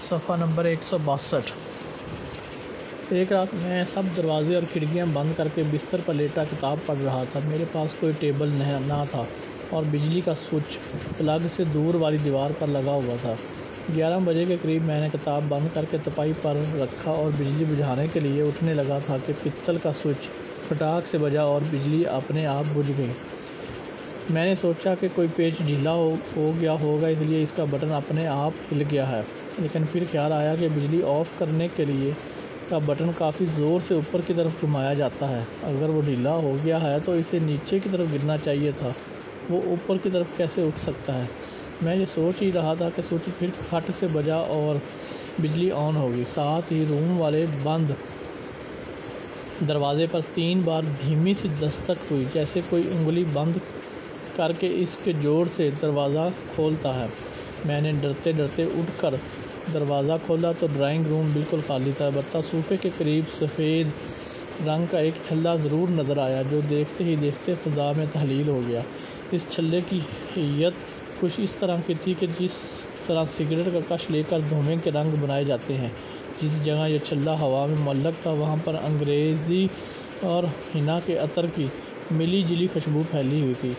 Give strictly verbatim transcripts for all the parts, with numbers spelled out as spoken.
صفحہ نمبر ایک سو باسٹھ۔ ایک رات میں سب دروازے اور کھڑکیاں بند کر کے بستر پر لیٹا کتاب پڑھ رہا تھا۔ میرے پاس کوئی ٹیبل نہ تھا اور بجلی کا سوئچ پلگ سے دور والی دیوار پر لگا ہوا تھا۔ گیارہ بجے کے قریب میں نے کتاب بند کر کے تپائی پر رکھا اور بجلی بجھانے کے لیے اٹھنے لگا تھا کہ پتل کا سوئچ کھٹاک سے بجا اور بجلی اپنے آپ بجھ گئی۔ میں نے سوچا کہ کوئی پیچ ڈھیلا ہو گیا ہوگا، اس لیے اس کا بٹن اپنے آپ ہل گیا ہے، لیکن پھر خیال آیا کہ بجلی آف کرنے کے لیے کا بٹن کافی زور سے اوپر کی طرف گھمایا جاتا ہے۔ اگر وہ ڈھیلا ہو گیا ہے تو اسے نیچے کی طرف گرنا چاہیے تھا، وہ اوپر کی طرف کیسے اٹھ سکتا ہے؟ میں یہ سوچ ہی رہا تھا کہ سوئچ پھر کھٹ سے بجا اور بجلی آن ہو گئی۔ ساتھ ہی روم والے بند دروازے پر تین بار دھیمی سی دستک ہوئی، جیسے کوئی انگلی بند کر کے اس کے جوڑ سے دروازہ کھولتا ہے۔ میں نے ڈرتے ڈرتے اٹھ کر دروازہ کھولا تو ڈرائنگ روم بالکل خالی تھا، البتہ صوفے کے قریب سفید رنگ کا ایک چھلا ضرور نظر آیا، جو دیکھتے ہی دیکھتے فضا میں تحلیل ہو گیا۔ اس چھلے کی ہیئت کچھ اس طرح کی تھی کہ جس طرح سگریٹ کا کش لے کر دھویں کے رنگ بنائے جاتے ہیں۔ جس جگہ یہ چھلا ہوا میں معلق تھا وہاں پر انگریزی اور حنا کے عطر کی ملی جلی خوشبو پھیلی ہوئی تھی۔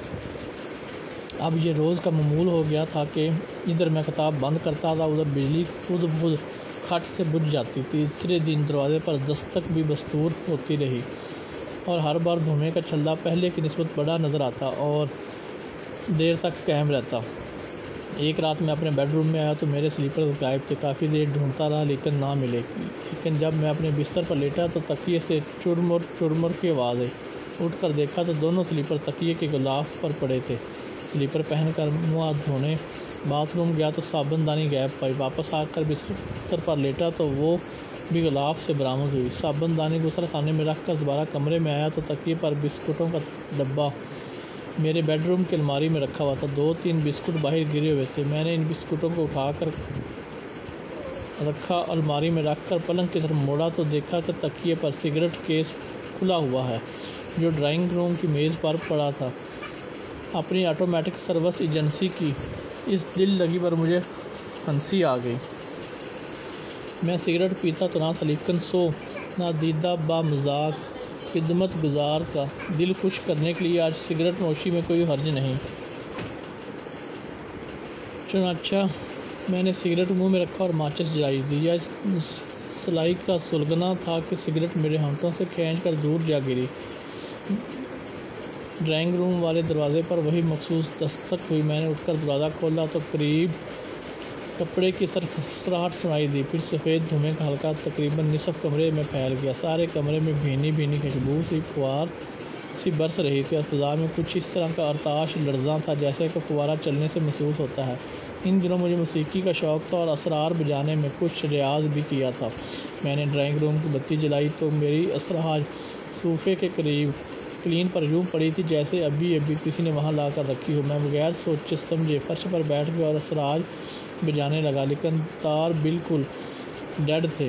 اب یہ روز کا معمول ہو گیا تھا کہ ادھر میں کتاب بند کرتا تھا، ادھر بجلی خود بخود کھٹ سے بجھ جاتی۔ تیسرے دن دروازے پر دستک بھی بدستور ہوتی رہی اور ہر بار دھویں کا چھلا پہلے کی نسبت بڑا نظر آتا اور دیر تک قائم رہتا۔ ایک رات میں اپنے بیڈ روم میں آیا تو میرے سلیپرز غائب تھے۔ کافی دیر ڈھونڈتا رہا لیکن نہ ملے، لیکن جب میں اپنے بستر پر لیٹا تو تکیے سے چرمر چرمر کی آواز آئی۔ اٹھ کر دیکھا تو دونوں سلیپر تکیے کے غلاف پر پڑے تھے۔ سلیپر پہن کر منہ ہاتھ دھونے باتھ روم گیا تو صابن دانی غائب پائی۔ واپس آ کر بستر پر لیٹا تو وہ بھی غلاف سے برآمد ہوئی۔ صابن دانی غسل خانے میں رکھ کر دوبارہ کمرے میں آیا تو تکیے پر بسکٹوں کا ڈبہ میرے بیڈ روم کی الماری میں رکھا ہوا تھا۔ دو تین بسکٹ باہر گرے ہوئے تھے۔ میں نے ان بسکٹوں کو اٹھا کر رکھا، الماری میں رکھ کر پلنگ کی طرف موڑا تو دیکھا کہ تکیے پر سگریٹ کیس کھلا ہوا ہے جو ڈرائنگ روم کی میز پر پڑا تھا۔ اپنی آٹومیٹک سروس ایجنسی کی اس دل لگی پر مجھے ہنسی آ گئی۔ میں سگریٹ پیتا تو نہ تھا، لیکن سو نادیدہ با مذاق خدمت گزار کا دل خوش کرنے کے لیے آج سگریٹ نوشی میں کوئی حرج نہیں۔ چنانچہ میں نے سگریٹ منہ میں رکھا اور ماچس جلائی دی۔ یہ سلائی کا سلگنا تھا کہ سگریٹ میرے ہاتھوں سے کھینچ کر دور جا گری۔ ڈرائنگ روم والے دروازے پر وہی مخصوص دستک ہوئی۔ میں نے اٹھ کر دروازہ کھولا تو قریب کپڑے کی سرسراہٹ سنائی دی، پھر سفید دھویں کا حلقہ تقریباً نصف کمرے میں پھیل گیا۔ سارے کمرے میں بھینی بھینی خوشبو سی پھوار سی برس رہی تھی اور فضا میں کچھ اس طرح کا ارتعاش لرزاں تھا جیسے کہ فوارہ چلنے سے محسوس ہوتا ہے۔ ان دنوں مجھے موسیقی کا شوق تھا اور اسرار بجانے میں کچھ ریاض بھی کیا تھا۔ میں نے ڈرائنگ روم کی بتی جلائی تو میری اسرار صوفے کے قریب قالین پر یوں پڑی تھی جیسے ابھی ابھی کسی نے وہاں لا کر رکھی ہو۔ میں بغیر سوچے سمجھے فرش پر بیٹھ گیا اور اسرار بجانے لگا، لیکن تار بالکل ڈیڈ تھے،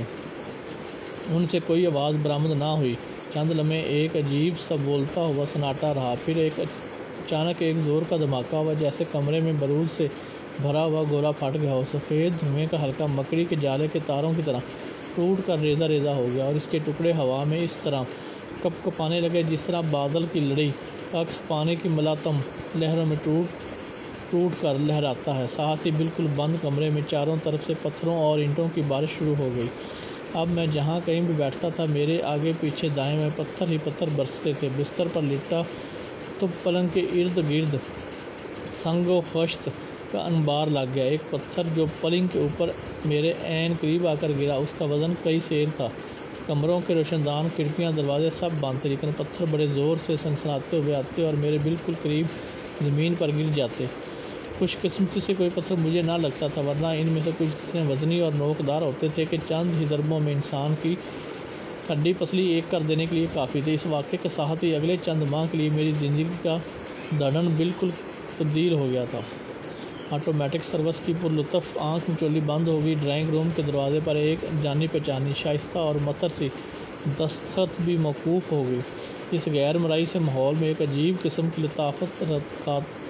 ان سے کوئی آواز برآمد نہ ہوئی۔ چند لمحے ایک عجیب سا بولتا ہوا سناٹا رہا، پھر ایک اچانک ایک زور کا دھماکہ ہوا جیسے کمرے میں بارود سے بھرا ہوا گولا پھٹ گیا ہو۔ سفید دھویں کا حلقہ مکڑی کے جالے کے تاروں کی طرح ٹوٹ کر ریزہ ریزہ ہو گیا اور اس کے ٹکڑے ہوا میں اس طرح کپ کپانے لگے جس طرح بادل کی لڑی کا عکس پانی کی ملاتم لہروں میں ٹوٹ ٹوٹ کر لہراتا ہے۔ ساتھ ہی بالکل بند کمرے میں چاروں طرف سے پتھروں اور اینٹوں کی بارش شروع ہو گئی۔ اب میں جہاں کہیں بھی بیٹھتا تھا میرے آگے پیچھے دائیں بائیں پتھر ہی پتھر برستے تھے۔ بستر پر لیٹا تو پلنگ کے ارد گرد سنگ و خشت کا انبار لگ گیا۔ ایک پتھر جو پلنگ کے اوپر میرے عین قریب آ کر گرا، اس کا وزن کئی سیر تھا۔ کمروں کے روشن دان، کھڑکیاں، دروازے سب بند تھے، لیکن پتھر بڑے زور سے سنسناتے ہوئے آتے اور میرے بالکل قریب زمین پر گر جاتے۔ خوش قسمتی سے کوئی پتھر مجھے نہ لگتا تھا، ورنہ ان میں سے کچھ اتنے وزنی اور نوکدار ہوتے تھے کہ چند ہی ضربوں میں انسان کی ہڈی پسلی ایک کر دینے کے لیے کافی تھے۔ اس واقعے کے ساتھ ہی اگلے چند ماہ کے لیے میری زندگی کا دھڑن بالکل تبدیل ہو گیا تھا۔ آٹومیٹک سروس کی پرلطف آنکھ مچولی بند ہو گئی۔ ڈرائنگ روم کے دروازے پر ایک جانی پہچانی شائستہ اور معطر سی دستخط بھی موقوف ہو گئی۔ اس غیر مرئی سے ماحول میں ایک عجیب قسم کی لطافت، رقت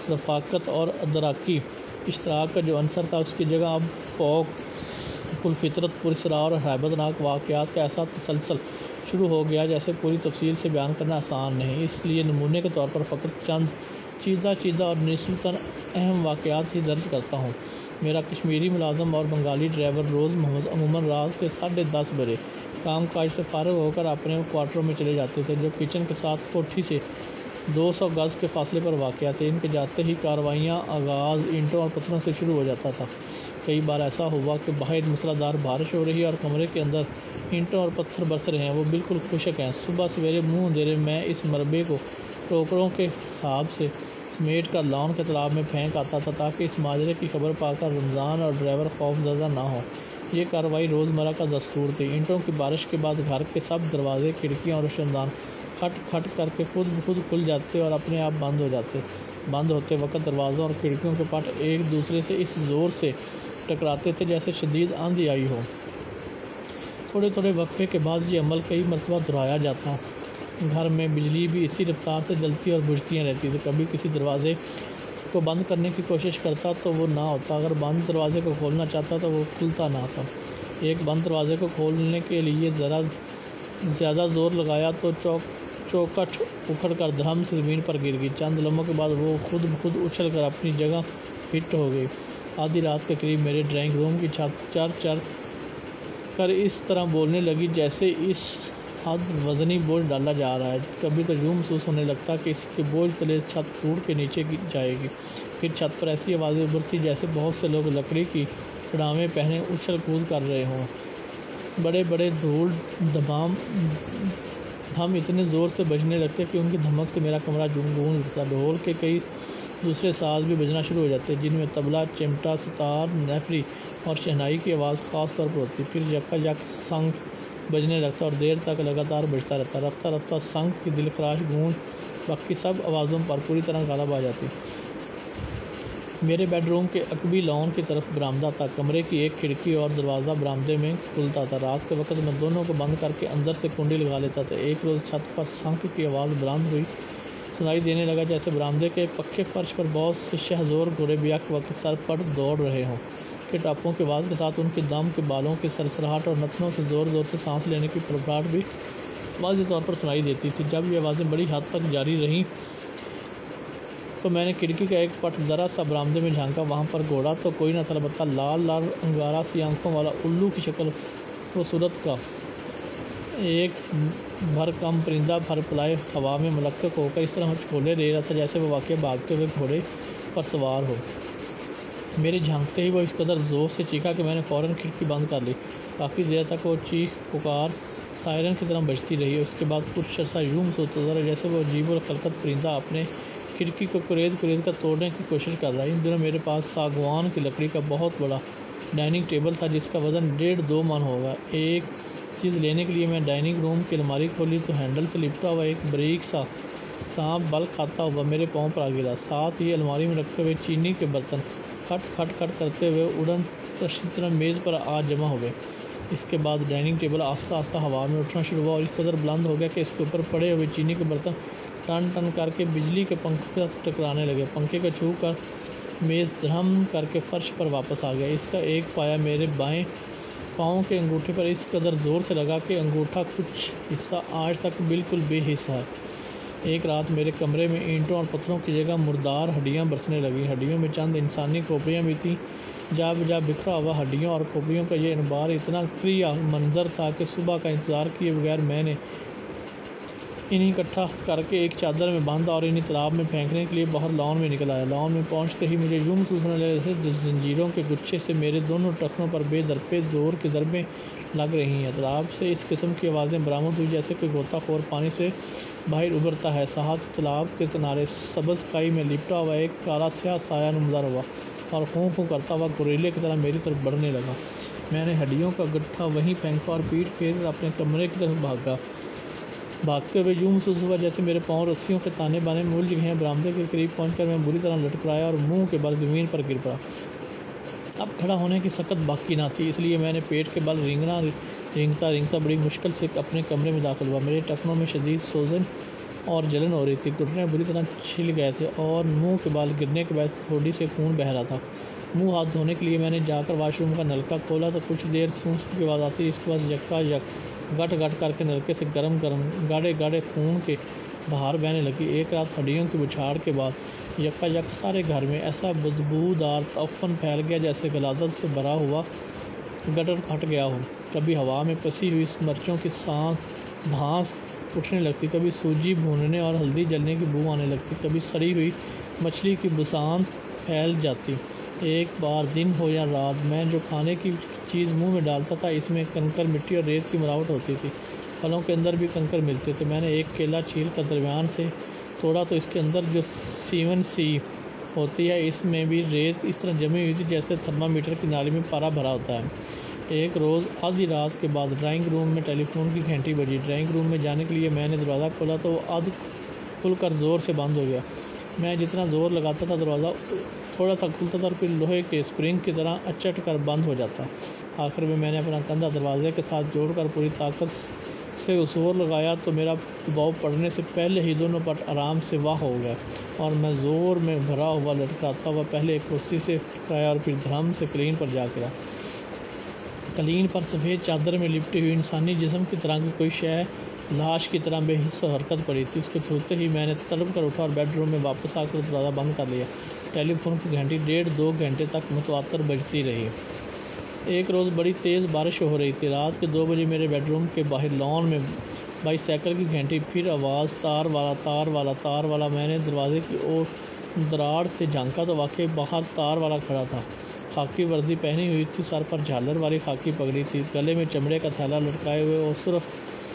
رفاقت اور ادراکی اشتراک کا جو عنصر تھا اس کی جگہ اب فوق الفطرت پراسرار اور ہیبت ناک واقعات کا ایسا تسلسل شروع ہو گیا جیسے پوری تفصیل سے بیان کرنا آسان نہیں۔ اس لیے نمونے کے طور پر فقط چند چیدہ چیدہ اور نسبتاً اہم واقعات ہی درج کرتا ہوں۔ میرا کشمیری ملازم اور بنگالی ڈرائیور روز محمد عموماً رات کے ساڑھے دس بجے کام کاج سے فارغ ہو کر اپنے کوارٹروں میں چلے جاتے تھے جو کچن کے ساتھ کوٹھی سے دو سو گز کے فاصلے پر واقع تھے۔ ان کے جاتے ہی کارروائیاں آغاز اینٹوں اور پتھروں سے شروع ہو جاتا تھا۔ کئی بار ایسا ہوا کہ باہر موسلا دھار بارش ہو رہی ہے اور کمرے کے اندر اینٹوں اور پتھر برس رہے ہیں، وہ بالکل خشک ہیں۔ صبح سویرے منہ اندھیرے میں اس مربے کو ٹوکروں کے حساب سے سمیٹ کر لان کے تالاب میں پھینک آتا تھا تاکہ اس ماجرے کی خبر پا کر رمضان اور ڈرائیور خوف زدہ نہ ہو۔ یہ کارروائی روزمرہ کا دستور تھی۔ اینٹوں کی بارش کے بعد گھر کے سب دروازے، کھڑکیاں اور روشندان کھٹ کھٹ کر کے خود بخود کھل جاتے اور اپنے آپ بند ہو جاتے۔ بند ہوتے وقت دروازوں اور کھڑکیوں کے پٹ ایک دوسرے سے اس زور سے ٹکراتے تھے جیسے شدید آندھی آئی ہو۔ تھوڑے تھوڑے وقفے کے بعد یہ عمل کئی مرتبہ دہرایا جاتا۔ گھر میں بجلی بھی اسی رفتار سے جلتی اور بجھتی رہتی تھی۔ کبھی کسی دروازے کو بند کرنے کی کوشش کرتا تو وہ نہ ہوتا، اگر بند دروازے کو کھولنا چاہتا تو وہ کھلتا نہ تھا۔ ایک بند دروازے کو کھولنے کے لیے ذرا زیادہ زور لگایا تو چوکھٹ اکھڑ کر دھڑام سے زمین پر گر گئی۔ چند لمحوں کے بعد وہ خود بخود اچھل کر اپنی جگہ فٹ ہو گئی۔ آدھی رات کے قریب میرے ڈرائنگ روم کی چھت چر چر کر اس طرح بولنے لگی جیسے اس حد وزنی بوجھ ڈالا جا رہا ہے۔ کبھی تو یوں محسوس ہونے لگتا کہ اس کے بوجھ تلے چھت ٹوٹ کے نیچے جائے گی۔ پھر چھت پر ایسی آوازیں ابھرتی جیسے بہت سے لوگ لکڑی کی چڑھاویں پہنے اچھل کود کر رہے ہوں۔ بڑے بڑے دھول دھمام ہم اتنے زور سے بجنے لگتے کہ ان کی دھمک سے میرا کمرہ گونج اٹھتا۔ ڈھول کے کئی دوسرے ساز بھی بجنا شروع ہو جاتے جن میں طبلہ، چمٹا، ستار، نیفری اور شہنائی کی آواز خاص طور پر ہوتی۔ پھر یکا یک شنکھ بجنے لگتا اور دیر تک لگاتار بجتا رہتا۔ رفتہ رفتہ شنکھ کی دلخراش گونج باقی سب آوازوں پر پوری طرح غالب آ جاتی۔ میرے بیڈ روم کے عقبی لان کی طرف برآمدہ تھا۔ کمرے کی ایک کھڑکی اور دروازہ برآمدے میں کھلتا تھا۔ رات کے وقت میں دونوں کو بند کر کے اندر سے کنڈی لگا لیتا تھا۔ ایک روز چھت پر شنکھ کی آواز بلند ہوئی سنائی دینے لگا جیسے برآمدے کے پکے فرش پر بہت سے شہزور گھوڑے بیک وقت سر پٹ دوڑ رہے ہوں۔ کے ٹاپوں کی آواز کے ساتھ ان کے دم کے بالوں کی سرسراہٹ اور نتنوں سے زور زور سے سانس لینے کی پھڑپھڑاہٹ بھی واضح طور پر سنائی دیتی تھی۔ جب یہ آوازیں بڑی حد تک جاری رہیں تو میں نے کھڑکی کا ایک پٹ ذرا سا برآمدے میں جھانکا۔ وہاں پر گھوڑا تو کوئی نہ تھا، البتہ لال لال انگارہ سی آنکھوں والا الو کی شکل و صورت کا ایک بھرکم پرندہ بھر پلائے ہوا میں ملقق ہو کر اس طرح چھولے دے رہا تھا جیسے وہ واقعی بھاگتے ہوئے گھوڑے پر سوار ہو۔ میرے جھانکتے ہی وہ اس قدر زور سے چیخا کہ میں نے فوراً کھڑکی بند کر لی۔ کافی دیر تک وہ چیخ پکار سائرن کی طرح بجتی رہی۔ اس کے بعد کچھ عرصہ یوں محسوس ہوتا رہا جیسے وہ عجیب الخلقت پرندہ اپنے کھڑکی کو کرید کرید کر توڑنے کی کوشش کر رہا ہے۔ ان دنوں میرے پاس ساگوان کی لکڑی کا بہت بڑا ڈائننگ ٹیبل تھا جس کا وزن ڈیڑھ دو من ہوگا۔ ایک چیز لینے کے لیے میں ڈائننگ روم کی الماری کھولی تو ہینڈل سے لپٹا ہوا ایک باریک سا سانپ بل کھاتا ہوا میرے پاؤں پر آ گرا۔ ساتھ ہی الماری میں رکھے ہوئے چینی کے برتن کھٹ کھٹ کھٹ کرتے ہوئے اڑن تشی طرح میز پر آ جمع ہوئے۔ اس کے بعد ڈائننگ ٹیبل آہستہ آہستہ ہوا میں اٹھنا شروع ہوا اور اس قدر بلند ہو گیا کہ اس کے اوپر پڑے ہوئے چینی کے برتن ٹن ٹن کر کے بجلی کے پنکھوں کے ساتھ ٹکرانے لگے۔ پنکھے کو چھو کر میز دھڑم کر کے فرش پر واپس آ گیا۔ اس کا ایک پایا میرے بائیں پاؤں کے انگوٹھے پر اس قدر زور سے لگا کہ انگوٹھا کچھ حصہ آج تک بالکل بے حس ہے۔ ایک رات میرے کمرے میں اینٹوں اور پتھروں کی جگہ مردار ہڈیاں برسنے لگیں۔ ہڈیوں میں چند انسانی کھوپڑیاں بھی تھیں۔ جا بجا بکھرا ہوا ہڈیوں اور کھوپڑیوں کا یہ انبار اتنا کریا منظر تھا کہ صبح کا انتظار کیے بغیر میں نے انہیں اکٹھا کر کے ایک چادر میں باندھا اور انہیں تالاب میں پھینکنے کے لیے باہر لان میں نکل آیا۔ لان میں پہنچتے ہی مجھے یوں محسوس ہونے لگا جیسے زنجیروں کے گچھے سے میرے دونوں ٹخنوں پر بے درپے زور کی ضربیں لگ رہی ہیں۔ تالاب سے اس قسم کی آوازیں برآمد ہوئی جیسے کوئی غوطہ خور پانی سے باہر ابھرتا ہے۔ ساتھ تالاب کے کنارے سبز کائی میں لپٹا ہوا ایک کالا سیاہ سایہ نمودار ہوا اور خوں خوں کرتا ہوا گوریلے کی طرح میری طرف بڑھنے لگا۔ میں نے ہڈیوں کا گٹھا وہیں پھینکا اور پیٹ پھیر کر اپنے کمرے کی طرف بھاگا۔ بھاگتے ہوئے یوں محسوس ہوا جیسے میرے پاؤں رسیوں کے تانے بانے میں الجھ گئے ہیں۔ برآمدے کے قریب پہنچ کر میں بری طرح لٹپٹایا اور منہ کے بل زمین پر گر پڑا۔ اب کھڑا ہونے کی سکت باقی نہ تھی، اس لیے میں نے پیٹ کے بل رینگنا رینگتا رینگتا بڑی مشکل سے اپنے کمرے میں داخل ہوا۔ میرے ٹخنوں میں شدید سوجن اور جلن ہو رہی تھی، گھٹنے بری طرح چھل گئے تھے اور منہ کے بال گرنے کے بعد تھوڑی سے خون بہہ رہا تھا۔ منہ ہاتھ دھونے کے لیے میں نے جا کر واش روم کا نلکا کھولا تو کچھ دیر سونس کی آواز آتی، اس کے بعد یکا یک گٹ گٹ کر کے نلکے سے گرم گرم گاڑھے گاڑھے خون کے بہار بہنے لگی۔ ایک رات ہڈیوں کی بچھاڑ کے بعد یکا یک سارے گھر میں ایسا بدبودار تعفن پھیل گیا جیسے غلاظت سے بھرا ہوا گٹر پھٹ گیا ہو۔ کبھی ہوا میں پسی ہوئی مرچوں کی سانس دھانس اٹھنے لگتی، کبھی سوجی بھوننے اور ہلدی جلنے کی بو آنے لگتی، کبھی سڑی ہوئی مچھلی کی بساند پھیل جاتی۔ ایک بار دن ہو یا رات، میں جو کھانے کی چیز منہ میں ڈالتا تھا اس میں کنکر مٹی اور ریت کی ملاوٹ ہوتی تھی۔ پھلوں کے اندر بھی کنکر ملتے تھے۔ میں نے ایک کیلا چھیل کر درمیان سے توڑا تو اس کے اندر جو سیون سی ہوتی ہے اس میں بھی ریت اس طرح جمی ہوئی تھی جیسے تھرمامیٹر کی نالی میں پارا بھرا ہوتا ہے۔ ایک روز آدھی رات کے بعد ڈرائنگ روم میں ٹیلی فون کی گھنٹی بجی۔ ڈرائنگ روم میں جانے کے لیے میں نے دروازہ کھولا تو وہ آدھ کھل کر زور سے بند ہو گیا۔ میں جتنا زور لگاتا تھا دروازہ تھوڑا سا کھلتا تھا اور پھر لوہے کے اسپرنگ کی طرح اچٹ کر بند ہو جاتا۔ آخر میں میں نے اپنا کندھا دروازے کے ساتھ جوڑ کر پوری طاقت سے زور لگایا تو میرا دباؤ پڑنے سے پہلے ہی دونوں پٹ آرام سے واہ ہو گئے اور میں زور میں بھرا ہوا لٹکاتا ہوا پہلے ایک کرسی سے ٹکرایا اور پھر دھڑام سے قلین پر جا گرا۔ قلین پر سفید چادر میں لپٹی ہوئی انسانی جسم کی طرح کی کوئی شے لاش کی طرح بے حس و حرکت پڑی تھی۔ اس کو چھوتے ہی میں نے تڑپ کر اٹھا اور بیڈ روم میں واپس آ کر دروازہ بند کر لیا۔ ٹیلی فون کی گھنٹی ڈیڑھ دو گھنٹے تک متواتر بجتی رہی۔ ایک روز بڑی تیز بارش ہو رہی تھی۔ رات کے دو بجے میرے بیڈ روم کے باہر لان میں بائی سائیکل کی گھنٹی، پھر آواز تار والا تار والا تار والا۔ میں نے دروازے کی اور دراڑ سے جھانکا تو واقعی باہر تار والا کھڑا تھا۔ خاکی وردی پہنی ہوئی تھی، سر پر جھالر والی خاکی پگڑی تھی، گلے میں چمڑے کا تھیلا لٹکائے ہوئے اور سرخ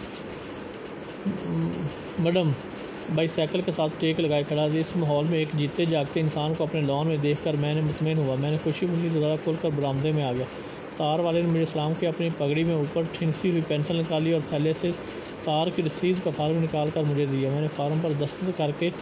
مڈم بائی سائیکل کے ساتھ ٹیک لگائے کھڑا تھا۔ اس ماحول میں ایک جیتے جاگتے انسان کو اپنے لان میں دیکھ کر میں نے مطمئن ہوا۔ میں نے خوشی خوشی دروازہ کھول کر برآمدے میں آ گیا۔ تار والے نے مجھے سلام کیا، اپنی پگڑی میں اوپر ٹھنسی ہوئی پینسل نکالی اور تھیلے سے تار کی رسید کا فارم نکال کر مجھے دیا۔ میں نے فارم پر دستخط کر کے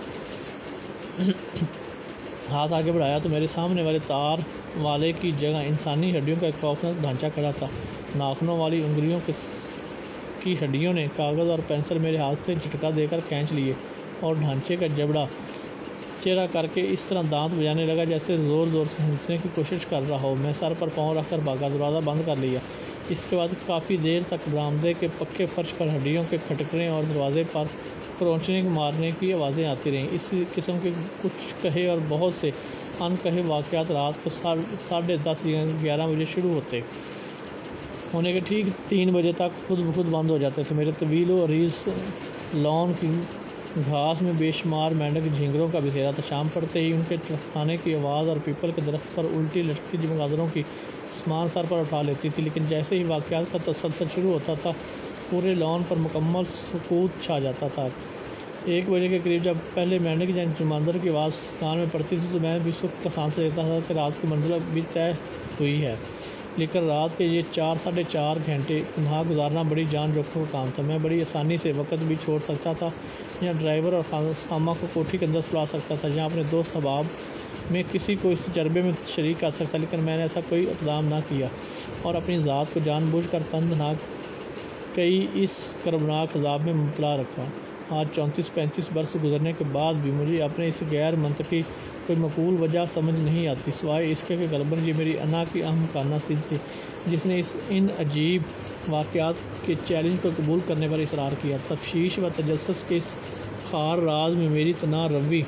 ہاتھ آگے بڑھایا تو میرے سامنے والے تار والے کی جگہ انسانی ہڈیوں کا ایک خوفناک ڈھانچہ کھڑا تھا۔ ناخنوں والی انگلیوں کی ہڈیوں نے کاغذ اور پینسل میرے ہاتھ سے جھٹکا دے کر کھینچ لیے اور ڈھانچے کا جبڑا چیرا کر کے اس طرح دانت بجانے لگا جیسے زور زور سے ہنسنے کی کوشش کر رہا ہو۔ میں سر پر پاؤں رکھ کر بھاگا، دروازہ بند کر لیا۔ اس کے بعد کافی دیر تک برآمدے کے پکے فرش پر ہڈیوں کے کھٹکنے اور دروازے پر کھرونچنے مارنے کی آوازیں آتی رہیں۔ اس قسم کے کچھ کہے اور بہت سے ان کہے واقعات رات کو ساڑھے دس گیارہ بجے شروع ہوتے ہونے کے ٹھیک تین بجے تک خود بخود بند ہو جاتے تھے۔ میرے طویل و عریض لان کی گھاس میں بے شمار مینڈک جھینگروں کا بسیرا تھا۔ شام پڑتے ہی ان کے ٹھٹھانے کی آواز اور پیپل کے درخت پر الٹی لٹکتی چمگادڑوں کی آسمان سر پر اٹھا لیتی تھی، لیکن جیسے ہی واقعات کا تسلسل شروع ہوتا تھا پورے لان پر مکمل سکوت چھا جاتا تھا۔ ایک بجے کے قریب جب پہلے مینڈک یا چمگادڑ کی آواز کان میں پڑتی تھی تو میں بھی سکھ کا سانس لیتا تھا کہ رات کی منزل اب بھی طے ہوئی ہے، لیکن رات کے یہ چار ساڑھے چار گھنٹے تنہا گزارنا بڑی جان جوکھوں کا کام تھا۔ میں بڑی آسانی سے وقت بھی چھوڑ سکتا تھا، یا ڈرائیور اور خامہ کو کوٹھی کے اندر سلا سکتا تھا، یا اپنے دوست احباب میں کسی کو اس تجربے میں شریک کر سکتا، لیکن میں نے ایسا کوئی اقدام نہ کیا اور اپنی ذات کو جان بوجھ کر تنہائی کئی اس کربناک عذاب میں مبتلا رکھا۔ آج چونتیس پینتیس برس گزرنے کے بعد بھی مجھے اپنے اس غیر منطقی کوئی معقول وجہ سمجھ نہیں آتی، سوائے اس کے کہ غالباً یہ میری انا کی احمقانہ ضد تھی جس نے اس ان عجیب واقعات کے چیلنج کو قبول کرنے پر اصرار کیا۔ تفتیش و تجسس کے اس خار راز میں میری تنہا روی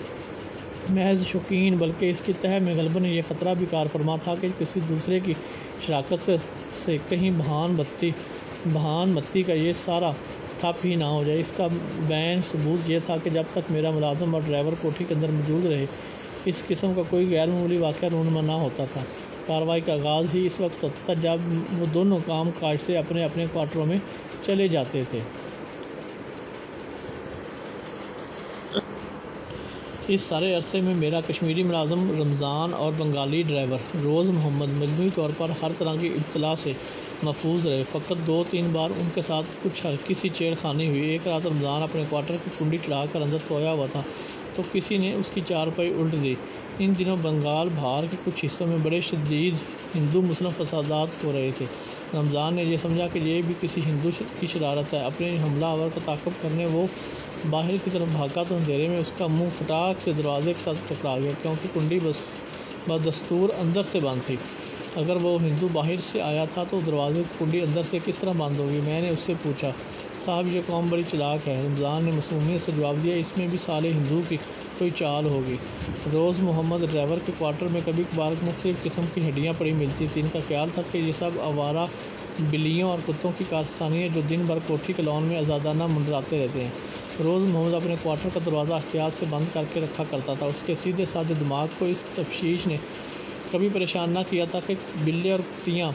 محض شوقین بلکہ اس کی تہہ میں غالباً یہ خطرہ بھی کار فرما تھا کہ کسی دوسرے کی شراکت سے, سے کہیں بہان بتی بہان متی کا یہ سارا ٹھپ ہی نہ ہو جائے۔ اس کا بین ثبوت یہ تھا کہ جب تک میرا ملازم اور ڈرائیور کوٹھی کے اندر موجود رہے اس قسم کا کوئی غیر معمولی واقعہ رونما نہ ہوتا تھا۔ کارروائی کا آغاز ہی اس وقت ہوتا تھا جب وہ دونوں کام کاج سے اپنے اپنے کوارٹروں میں چلے جاتے تھے۔ اس سارے عرصے میں میرا کشمیری ملازم رمضان اور بنگالی ڈرائیور روز محمد مجموعی طور پر ہر طرح کی ابتلا سے محفوظ رہے۔ فقط دو تین بار ان کے ساتھ کچھ ہلکی سی چھیڑ خانی ہوئی۔ ایک رات رمضان اپنے کوارٹر کی کنڈی چڑھا کر اندر سویا ہوا تھا تو کسی نے اس کی چارپائی الٹ دی۔ ان دنوں بنگال بھار کے کچھ حصوں میں بڑے شدید ہندو مسلم فسادات ہو رہے تھے۔ رمضان نے یہ سمجھا کہ یہ بھی کسی ہندو کی شرارت ہے۔ اپنے حملہ آور کو تعاقب کرنے وہ باہر کی طرف بھاگا تو اندھیرے میں اس کا منہ فٹاک سے دروازے کے ساتھ ٹکرا گیا، کیونکہ کنڈی بدستور اندر سے بند تھی۔ اگر وہ ہندو باہر سے آیا تھا تو دروازے کی کنڈی اندر سے کس طرح بند ہوگی؟ میں نے اس سے پوچھا، صاحب یہ قوم بڑی چلاک ہے۔ رمضان نے معصومیت سے جواب دیا، اس میں بھی سالے ہندو کی کوئی چال ہوگی۔ روز محمد ڈرائیور کے کوارٹر میں کبھی کبھار مختلف قسم کی ہڈیاں پڑی ملتی تھیں۔ ان کا خیال تھا کہ یہ سب آوارہ بلیوں اور کتوں کی کارستانی ہے جو دن بھر کوٹھی کے لان میں آزادانہ منڈراتے رہتے ہیں۔ روز محمد اپنے کوارٹر کا دروازہ احتیاط سے بند کر کے رکھا کرتا تھا۔ اس کے سیدھے سادھے دماغ کو اس تشویش نے کبھی پریشان نہ کیا تھا کہ بلے اور کتیاں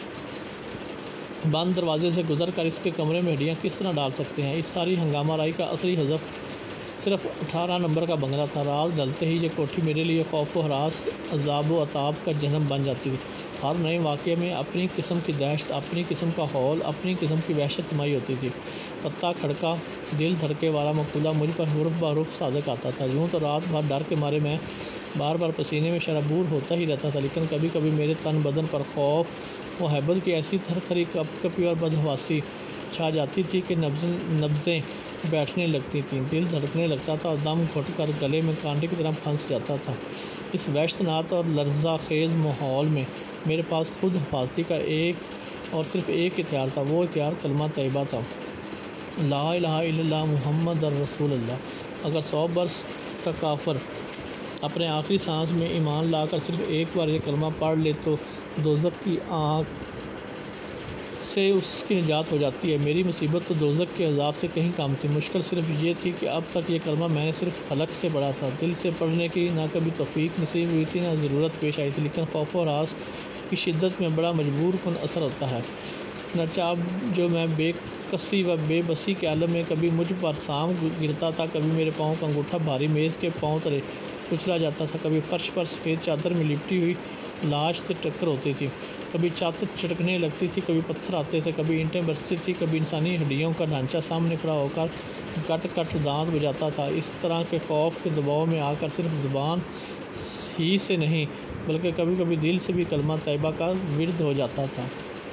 بند دروازے سے گزر کر اس کے کمرے میں ہڈیاں کس طرح ڈال سکتے ہیں۔ اس ساری ہنگامہ آرائی کا اصلی ہدف صرف اٹھارہ نمبر کا بنگلہ تھا۔ رات ڈھلتے ہی یہ کوٹھی میرے لیے خوف و ہراس، عذاب و عطاب کا جہنم بن جاتی تھی۔ ہر نئے واقعے میں اپنی قسم کی دہشت، اپنی قسم کا ہول، اپنی قسم کی وحشت سمائی ہوتی تھی۔ پتا کھڑکا دل دھڑکے والا مقولہ مجھ پر حرف بہ حرف صادق آتا تھا۔ یوں تو رات بھر ڈر کے مارے میں بار بار پسینے میں شرابور ہوتا ہی رہتا تھا، لیکن کبھی کبھی میرے تن بدن پر خوف و ہیبت کی ایسی تھر تھری کپ کپی اور بدحواسی چھا جاتی تھی کہ نبضیں بیٹھنے لگتی تھیں، دل دھڑکنے لگتا تھا اور دم گھٹ کر گلے میں کانٹے کی طرح پھنس جاتا تھا۔ اس وحشت ناک اور لرزہ خیز ماحول میں میرے پاس خود حفاظتی کا ایک اور صرف ایک ہتھیار تھا۔ وہ ہتھیار کلمہ طیبہ تھا، لا الہ الا اللہ محمد الرسول اللہ۔ اگر سو برس کا کافر اپنے آخری سانس میں ایمان لا کر صرف ایک بار یہ کلمہ پڑھ لے تو دوزخ کی آگ سے اس کی نجات ہو جاتی ہے۔ میری مصیبت تو دوزخ کے عذاب سے کہیں کم تھی۔ مشکل صرف یہ تھی کہ اب تک یہ کلمہ میں نے صرف حلق سے پڑھا تھا، دل سے پڑھنے کی نہ کبھی توفیق نصیب ہوئی تھی، نہ ضرورت پیش آئی تھی۔ لیکن خوف و ہراس کی شدت میں بڑا مجبور کن اثر ہوتا ہے۔ چنانچہ اب جو میں بے کسی و بے بسی کے عالم میں کبھی مجھ پر سام گرتا تھا، کبھی میرے پاؤں کا انگوٹھا بھاری میز کے پاؤں تلے کچلا جاتا تھا، کبھی فرش پر سفید چادر میں لپٹی ہوئی لاش سے ٹکر ہوتی تھی، کبھی چھت چٹکنے لگتی تھی، کبھی پتھر آتے تھے، کبھی اینٹیں برستی تھی، کبھی انسانی ہڈیوں کا ڈھانچہ سامنے کھڑا ہو کر کٹ کٹ دانت بجاتا تھا۔ اس طرح کے خوف کے دباؤ میں آ کر صرف زبان ہی سے نہیں بلکہ کبھی کبھی دل سے بھی کلمہ طیبہ کا ورد ہو جاتا تھا۔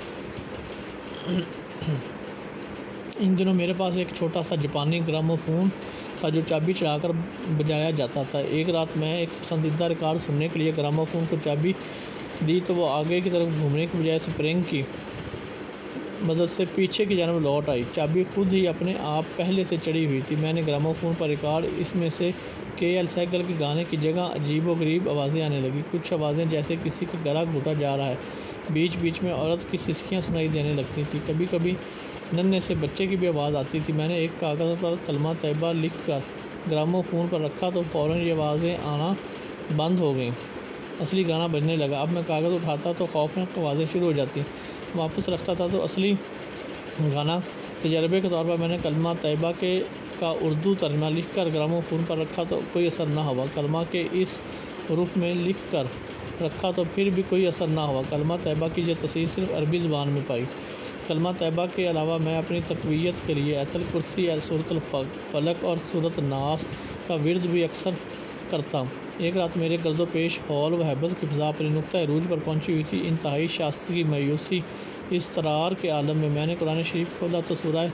ان دنوں میرے پاس ایک چھوٹا سا جاپانی گرامو فون تھا جو چابی چڑھا کر بجایا جاتا تھا۔ ایک رات میں ایک پسندیدہ ریکارڈ سننے کے لیے گرامو فون کو چابی دی تو وہ آگے کی طرف گھومنے کی بجائے اسپرنگ کی مدد سے پیچھے کی جانب لوٹ آئی۔ چابی خود ہی اپنے آپ پہلے سے چڑھی ہوئی تھی۔ میں نے گرامو فون پر ریکارڈ اس میں سے کے ایل سہگل کے گانے کی جگہ عجیب و غریب آوازیں آنے لگیں، کچھ آوازیں جیسے کسی کا گلا گھونٹا جا رہا ہے، بیچ بیچ میں عورت کی سسکیاں سنائی دینے لگتی تھیں، کبھی کبھی ننھے سے بچے کی بھی آواز آتی تھی۔ میں نے ایک کاغذ پر کلمہ طیبہ لکھ کر گرامو فون پر رکھا تو فوراً یہ آوازیں آنا بند ہو گئیں، اصلی گانا بجنے لگا۔ اب میں کاغذ اٹھاتا تو خوفناک آوازیں شروع ہو جاتی، واپس رکھتا تھا تو اصلی گانا۔ تجربے کے طور پر میں نے کلمہ طیبہ کے کا اردو ترجمہ لکھ کر گرامو فون پر رکھا تو کوئی اثر نہ ہوا، کلمہ کے اس حروف میں لکھ کر رکھا تو پھر بھی کوئی اثر نہ ہوا۔ کلمہ طیبہ کی یہ تاثیر صرف عربی زبان میں پائی۔ کلمہ طیبہ کے علاوہ میں اپنی تقویت کے لیے ایت الکرسی، سورۃ الفلق اور سورۃ الناس کا ورد بھی اکثر کرتا۔ ایک رات میرے گرد و پیش ہول و ہیبت کی فضا اپنے نقطہ عروج پر پہنچی ہوئی تھی۔ انتہائی شائستگی، مایوسی، اضطرار کے عالم میں میں نے قرآن شریف کھولا تو سورہ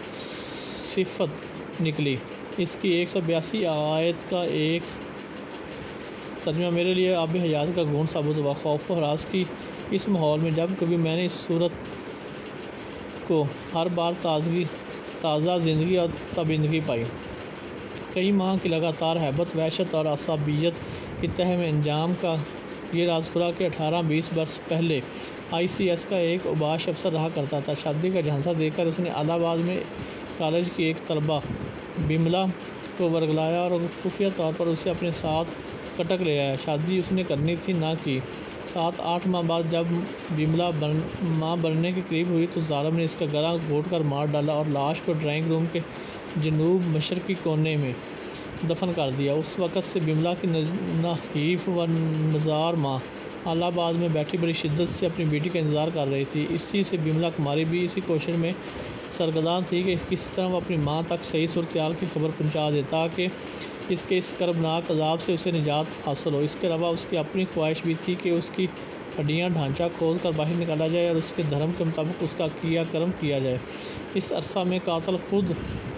صفت نکلی۔ اس کی ایک سو بیاسی آیت کا ایک ترجمہ میرے لیے آب حیات کا گھونٹ ثابت ہوا۔ خوف و ہراس کی اس ماحول میں جب کبھی میں نے اس صورت کو ہر بار تازگی تازہ زندگی اور تابندگی پائی۔ کئی ماہ کی لگاتار ہیبت، وحشت اور عصبیت کی تہہ میں انجام کا یہ راز کھلا کہ اٹھارہ بیس برس پہلے آئی سی ایس کا ایک اوباش افسر رہا کرتا تھا۔ شادی کا جھانسا دے کر اس نے الہ آباد میں کالج کی ایک طالبہ بملا کو ورگلایا اور خفیہ طور پر اسے اپنے ساتھ کٹک لے آیا۔ شادی اس نے کرنی تھی، نہ کی۔ سات آٹھ ماہ بعد جب بملا ماں بننے کے قریب ہوئی تو ظالم نے اس کا گلا گھونٹ کر مار ڈالا اور لاش کو ڈرائنگ روم کے جنوب مشرقی کونے میں دفن کر دیا۔ اس وقت سے بملا کی نحیف و نزار ماں الہ آباد میں بیٹھی بڑی شدت سے اپنی بیٹی کا انتظار کر رہی تھی۔ اسی سے بملا کماری بھی اسی کوشش میں سرگرداں تھی کہ کسی طرح وہ اپنی ماں تک صحیح صورتحال کی خبر پہنچا دے تاکہ اس کے اس کربناک عذاب سے اسے نجات حاصل ہو۔ اس کے علاوہ اس کی اپنی خواہش بھی تھی کہ اس کی ہڈیاں ڈھانچہ کھول کر باہر نکالا جائے اور اس کے دھرم کے مطابق اس کا کیا کرم کیا جائے۔ اس عرصہ میں قاتل خود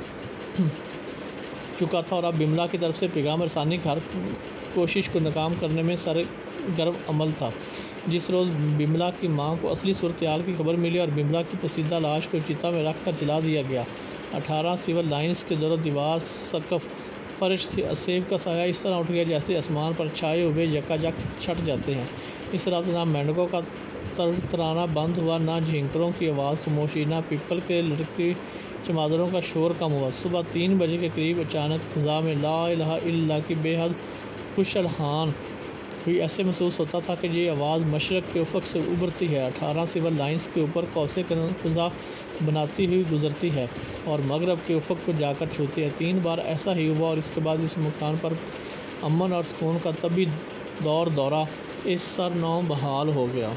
چکا تھا اور اب بملا کی طرف سے پیغام رسانی ہر کوشش کو ناکام کرنے میں سرگرم عمل تھا۔ جس روز بملا کی ماں کو اصلی صورتحال کی خبر ملی اور بملا کی پوسیدہ لاش کو چتا میں رکھ کر جلا دیا گیا، اٹھارہ سول لائنز کے در و دیوار، سقف، فرش سے اسیب کا سایہ اس طرح اٹھ گیا جیسے آسمان پر چھائے ہوئے یکایک چھٹ جاتے ہیں۔ اس رات نہ مینڈکوں کا ترانہ بند ہوا، نہ جھینکروں کی آواز خاموش ہوئی، نہ پیپل کے لڑکی چمادروں کا شور کم ہوا۔ صبح تین بجے کے قریب اچانک فضا میں لا الہ الا اللہ کی بے حد خوش الحان ہوئی۔ ایسے محسوس ہوتا تھا کہ یہ آواز مشرق کے افق سے ابھرتی ہے، اٹھارہ سول لائنز کے اوپر قوسِ قزح بناتی ہوئی گزرتی ہے اور مغرب کے افق کو جا کر چھوتی ہے۔ تین بار ایسا ہی ہوا اور اس کے بعد اس مکان پر امن اور سکون کا طبی دور دورہ اس سر نو بحال ہو گیا۔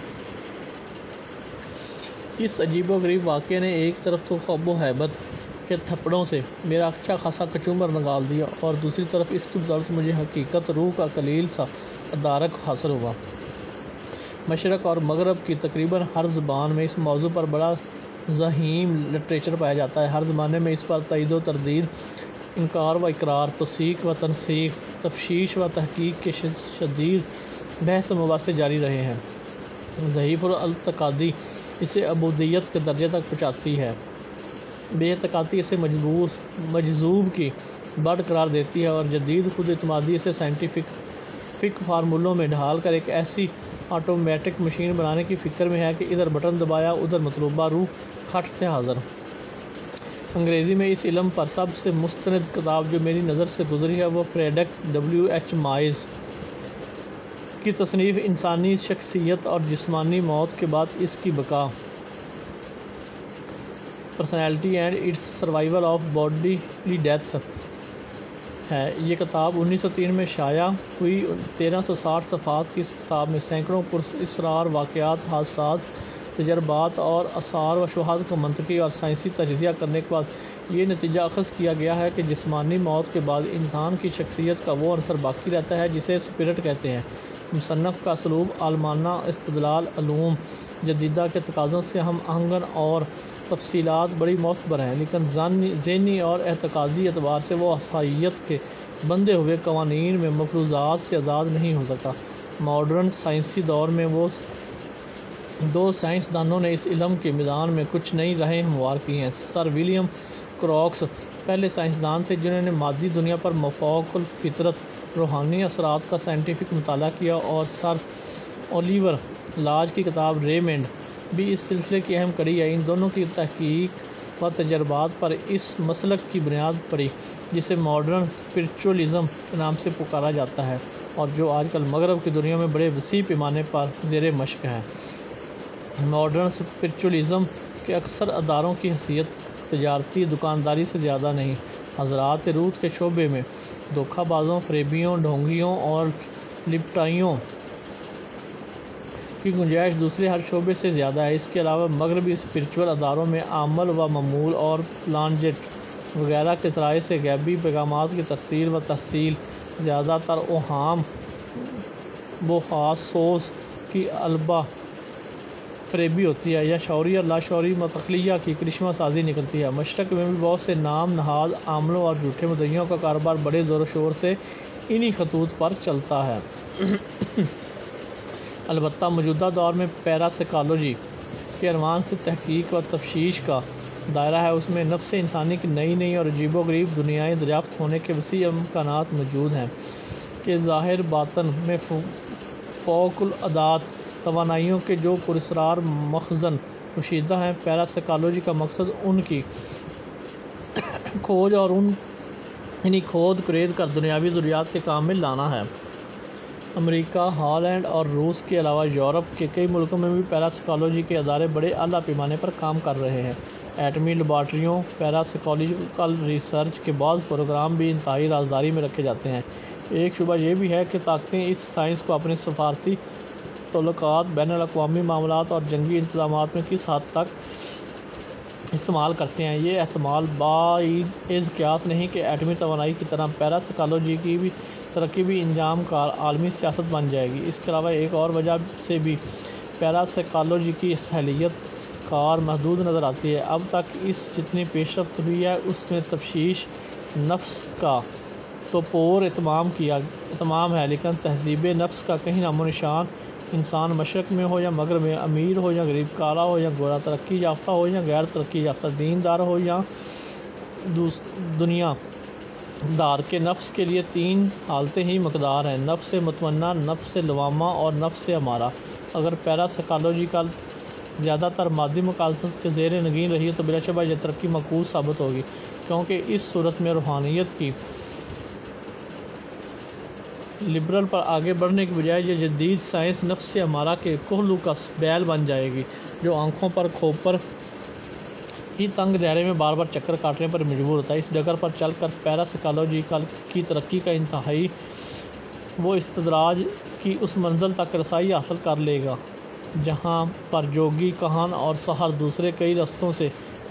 اس عجیب و غریب واقعے نے ایک طرف تو خواب و ہیبت کے تھپڑوں سے میرا اچھا خاصا کچومر نکال دیا اور دوسری طرف اس کی بدولت مجھے حقیقت روح کا قلیل سا ادارک حاصل ہوا۔ مشرق اور مغرب کی تقریباً ہر زبان میں اس موضوع پر بڑا ضخیم لٹریچر پایا جاتا ہے۔ ہر زمانے میں اس پر تائید و تردید، انکار و اقرار، تصدیق و تنسیخ، تفشیش و تحقیق کے شدید بحث و مباحثے جاری رہے ہیں۔ ضعیف الاعتقادی اسے عبودیت کے درجے تک پہنچاتی ہے، بے اعتقادی اسے مجذوب کی بڑھ قرار دیتی ہے اور جدید خود اعتمادی اسے سائنٹیفک فارمولوں میں ڈھال کر ایک ایسی آٹومیٹک مشین بنانے کی فکر میں ہے کہ ادھر بٹن دبایا ادھر مطلوبہ روح کھٹ سے حاضر۔ انگریزی میں اس علم پر سب سے مستند کتاب جو میری نظر سے گزری ہے وہ فریڈرک ڈبلیو ایچ مائز کی تصنیف انسانی شخصیت اور جسمانی موت کے بعد اس کی بقا، personality and its survival of bodily death ہے۔ یہ کتاب انیس سو تین میں شائع ہوئی۔ تیرہ سو ساٹھ صفحات کی اس کتاب میں سینکڑوں پراسرار واقعات، حادثات، تجربات اور آثار و شواہد کا منطقی اور سائنسی تجزیہ کرنے کے بعد یہ نتیجہ اخذ کیا گیا ہے کہ جسمانی موت کے بعد انسان کی شخصیت کا وہ عنصر باقی رہتا ہے جسے اسپرٹ کہتے ہیں۔ مصنف کا اسلوب عالمانہ استدلال علوم جدیدہ کے تقاضوں سے ہم آہنگ اور تفصیلات بڑی معتبر ہیں، لیکن ذہنی اور اعتقادی اعتبار سے وہ احصائیت کے بندھے ہوئے قوانین میں مفروضات سے آزاد نہیں ہو سکا۔ ماڈرن سائنسی دور میں وہ دو سائنسدانوں نے اس علم کے میدان میں کچھ نئی راہیں ہموار کی ہیں۔ سر ولیم کروکس پہلے سائنسدان تھے جنہوں نے مادی دنیا پر مافوق الفطرت روحانی اثرات کا سائنٹیفک مطالعہ کیا، اور سر اولیور لاج کی کتاب ریمنڈ بھی اس سلسلے کی اہم کڑی ہے۔ ان دونوں کی تحقیق و تجربات پر اس مسلک کی بنیاد پڑی جسے ماڈرن اسپرچولی کے نام سے پکارا جاتا ہے اور جو آج کل مغرب کی دنیا میں بڑے وسیع پیمانے پر زیر مشق ہے۔ ماڈرن اسپرچولیزم کے اکثر اداروں کی حیثیت تجارتی دکانداری سے زیادہ نہیں۔ حضرات روح کے شعبے میں دھوکہ بازوں، فریبیوں، ڈھونگیوں اور لپٹائیوں کی گنجائش دوسرے ہر شعبے سے زیادہ ہے۔ اس کے علاوہ مغربی اسپرچول اداروں میں عمل و معمول اور پلانجٹ وغیرہ کے ذرائع سے غیبی پیغامات کی ترسیل و تحصیل زیادہ تر اوہام و خاص سوز کی البا فریبی ہوتی ہے یا شعوری اور لاشعوری متخلیہ کی کرشمہ سازی نکلتی ہے۔ مشرق میں بھی بہت سے نام نہاد عاملوں اور جھوٹے مدعیوں کا کاروبار بڑے زور و شور سے انہی خطوط پر چلتا ہے۔ البتہ موجودہ دور میں پیراسائیکالوجی کے عنوان سے تحقیق و تفتیش کا دائرہ ہے، اس میں نفس انسانی کی نئی نئی اور عجیب و غریب دنیائیں دریافت ہونے کے وسیع امکانات موجود ہیں کہ ظاہر باطن میں فوق العادت توانائیوں کے جو پراسرار مخزن پوشیدہ ہیں۔ پیراسائیکالوجی کا مقصد ان کی کھوج اور انہیں کھود کرید کر دنیاوی ضروریات کے کام میں لانا ہے۔ امریکہ، ہالینڈ اور روس کے علاوہ یورپ کے کئی ملکوں میں بھی پیراسائیکالوجی کے ادارے بڑے اعلیٰ پیمانے پر کام کر رہے ہیں۔ ایٹمی لیبارٹریوں پیراسائیکالوجیکل ریسرچ کے بعض پروگرام بھی انتہائی رازداری میں رکھے جاتے ہیں۔ ایک شبہ یہ بھی ہے کہ طاقتیں اس سائنس کو اپنے سفارتی تعلقات، بین الاقوامی معاملات اور جنگی انتظامات میں کس حد تک استعمال کرتے ہیں۔ یہ احتمال بعید قیاس نہیں کہ ایٹمی توانائی کی طرح پیراسائیکالوجی کی بھی ترقی بھی انجام کار عالمی سیاست بن جائے گی۔ اس کے علاوہ ایک اور وجہ سے بھی پیراسائیکالوجی کی صلاحیت کار محدود نظر آتی ہے۔ اب تک اس جتنی پیش رفت ہوئی ہے اس میں تفتیش نفس کا تو پور اہتمام کیا اہتمام ہے، لیکن تہذیب نفس کا کہیں نام و نشان۔ انسان مشرق میں ہو یا مغرب میں، امیر ہو یا غریب، کالا ہو یا گورا، ترقی یافتہ ہو یا غیر ترقی یافتہ، دیندار ہو یا دنیا دار کے نفس کے لیے تین حالتیں ہی مقدار ہیں: نفس مطمئنہ، نفس لوامہ اور نفس امارہ۔ اگر پیراسائیکالوجی کا زیادہ تر مادی مقاصد کے زیر نگین رہی تو بلا شبہ یہ ترقی معکوس ثابت ہوگی، کیونکہ اس صورت میں روحانیت کی لبرل پر آگے بڑھنے کی بجائے یہ جدید سائنس نفس امارہ کے کوہلو کا بیل بن جائے گی، جو آنکھوں پر کھوپر ہی تنگ دائرے میں بار بار چکر کاٹنے پر مجبور ہوتا ہے۔ اس ڈگر پر چل کر پیراسائیکالوجی کی ترقی کا انتہائی وہ استدراج کی اس منزل تک رسائی حاصل کر لے گا جہاں پر جوگی، کہن اور ساحر دوسرے کئی رستوں سے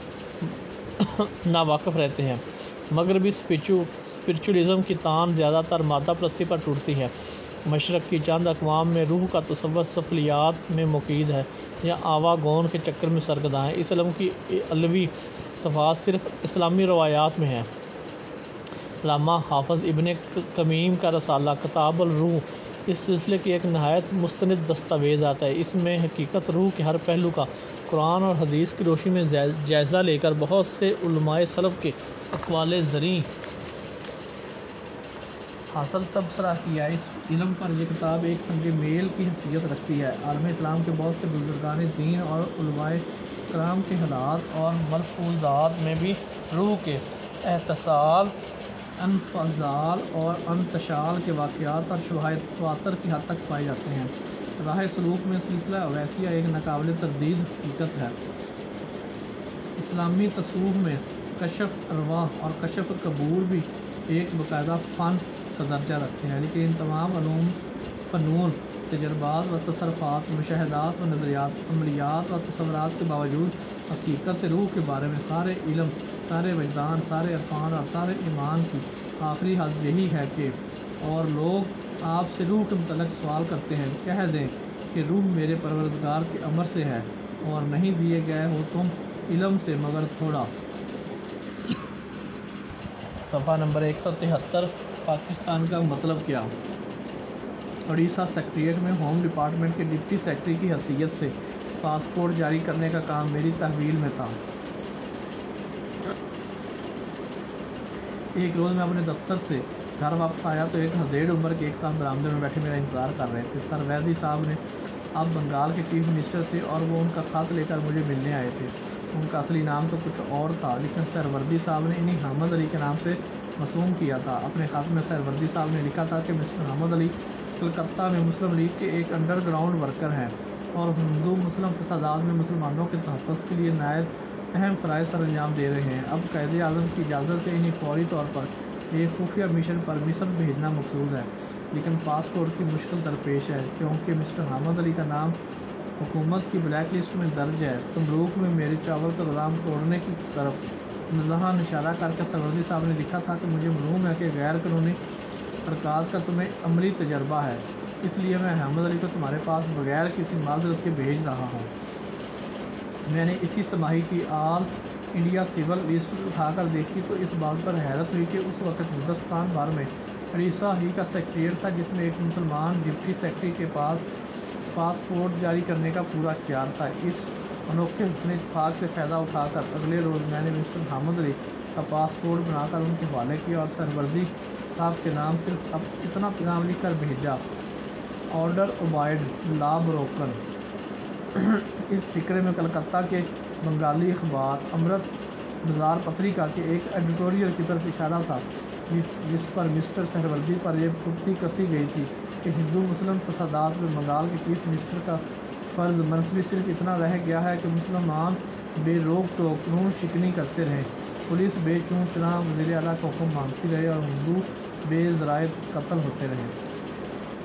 ناواقف رہتے ہیں۔ مغربی اسپرچولیزم کی تان زیادہ تر مادہ پرستی پر ٹوٹتی ہے۔ مشرق کی چند اقوام میں روح کا تصور سفلیات میں مقید ہے یا آوا گون کے چکر میں سرگرداں ہے۔ اس علم کی علوی صفات صرف اسلامی روایات میں ہیں۔ علامہ حافظ ابن قمیم کا رسالہ کتاب الروح اس سلسلے کی ایک نہایت مستند دستاویزات ہے۔ اس میں حقیقت روح کے ہر پہلو کا قرآن اور حدیث کی روشنی میں جائزہ لے کر بہت سے علماء سلف کے اقوال زریں حاصل تبصرہ کیا ہے۔ اس علم پر یہ کتاب ایک سنگ میل کی حیثیت رکھتی ہے۔ عالم اسلام کے بہت سے بزرگان دین اور علماء کرام کے حالات اور ملفوظات میں بھی روح کے اتصال، انفعال اور انتشال کے واقعات اور شواہد تواتر کی حد تک پائے جاتے ہیں۔ راہ سلوک میں سلسلہ اویسیہ ایک ناقابل تردید حقیقت ہے۔ اسلامی تصوف میں کشف ارواح اور کشف قبور بھی ایک باقاعدہ فن کا درجہ رکھتے ہیں، لیکن ان تمام علوم، فنون، تجربات و تصرفات، مشاہدات و نظریات، عملیات و تصورات کے باوجود حقیقت روح کے بارے میں سارے علم، سارے وجدان، سارے عرفان اور سارے ایمان کی آخری حد یہی ہے کہ اور لوگ آپ سے روح کے متعلق سوال کرتے ہیں، کہہ دیں کہ روح میرے پروردگار کے امر سے ہے اور نہیں دیے گئے ہو تم علم سے مگر تھوڑا۔ صفحہ نمبر ایک سو تہتر۔ پاکستان کا مطلب کیا؟ اڑیسہ سیکریٹریٹ میں ہوم ڈپارٹمنٹ کے ڈپٹی سیکرٹری کی حیثیت سے پاسپورٹ جاری کرنے کا کام میری تحویل میں تھا۔ ایک روز میں اپنے دفتر سے گھر واپس آیا تو ایک ہزیڑ عمر کے ایک صاحب برآمدے میں بیٹھے میرا انتظار کر رہے تھے۔ سر ویدی صاحب نے اب بنگال کے چیف منسٹر تھے اور وہ ان کا خط لے کر مجھے ملنے آئے تھے۔ ان کا اصلی نام تو کچھ اور تھا، لیکن سر وردی صاحب نے انہیں حامد علی کے نام سے مرسوم کیا تھا۔ اپنے خط میں سر وردی صاحب نے لکھا تھا کہ مسٹر حامد علی کلکتہ میں مسلم لیگ کے ایک انڈر گراؤنڈ ورکر ہیں اور ہندو مسلم فسادات میں مسلمانوں کے تحفظ کے لیے نہایت اہم فرائض سر انجام دے رہے ہیں۔ اب قائد اعظم کی اجازت سے انہیں فوری طور پر ایک خفیہ مشن پر مصر بھیجنا مقصود ہے، لیکن پاسپورٹ کی مشکل درپیش ہے کیونکہ مسٹر حامد علی کا نام حکومت کی بلیک لسٹ میں درج ہے۔ تمروک میں میرے چاول کا گودام توڑنے کی طرف مزاحاً اشارہ کر کے سروردی صاحب نے لکھا تھا کہ مجھے معلوم ہے کہ غیر قانونی حرکات کا تمہیں عملی تجربہ ہے، اس لیے میں حامد علی کو تمہارے پاس بغیر کسی معذرت کے بھیج رہا ہوں۔ میں نے اسی سماہی کی آل انڈیا سول لسٹ اٹھا کر دیکھی تو اس بات پر حیرت ہوئی کہ اس وقت ہندوستان بھر میں اڑیسہ ہی کا سیکریٹریٹ تھا جس میں ایک مسلمان ڈپٹی سیکرٹری کے پاس پاسپورٹ جاری کرنے کا پورا اختیار تھا۔ اس انوکھے حسن اتفاق سے فائدہ اٹھا کر اگلے روز میں نے مسٹر حامد علی کا پاسپورٹ بنا کر ان کے حوالے کیا اور سروردی صاحب کے نام صرف اب اتنا پیغام لکھ کر بھیجا: آرڈر اوبائڈ، لا بروکن۔ اس فقرے میں کلکتہ کے بنگالی اخبار امرت بازار پتریکا کے ایک ایڈیٹوریل کی طرف اشارہ تھا جس پر مسٹر سہروردی پر یہ پختگی کسی گئی تھی کہ ہندو مسلم فسادات میں بنگال کے چیف منسٹر کا فرض منصبی صرف اتنا رہ گیا ہے کہ مسلمان بے روک ٹوک قانون شکنی کرتے رہیں، پولیس بے چوں چراغ وزیر اعلیٰ کا حکم مانگتی رہے اور ہندو بے ذرائع قتل ہوتے رہیں۔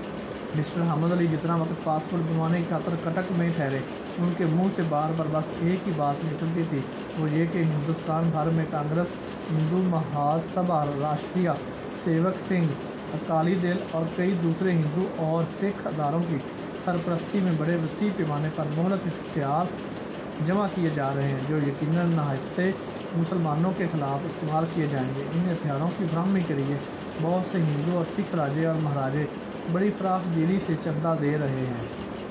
مسٹر حامد علی جتنا وقت پاسپورٹ بنوانے کی خاطر کٹک میں ٹھہرے، ان کے منہ سے بار بار بس ایک ہی بات نکلتی تھی، وہ یہ کہ ہندوستان بھر میں کانگریس، ہندو مہاسبھا راشٹریہ سیوک سنگھ، اکالی دل اور کئی دوسرے ہندو اور سکھ اداروں کی سرپرستی میں بڑے وسیع پیمانے پر مہلک ہتھیار جمع کیے جا رہے ہیں، جو یقیناً نہتے مسلمانوں کے خلاف استعمال کیے جائیں گے۔ ان ہتھیاروں کی فراہمی کے لیے بہت سے ہندو اور سکھ راجے اور مہاراجے بڑی فراخ دلی سے چندہ دے رہے ہیں۔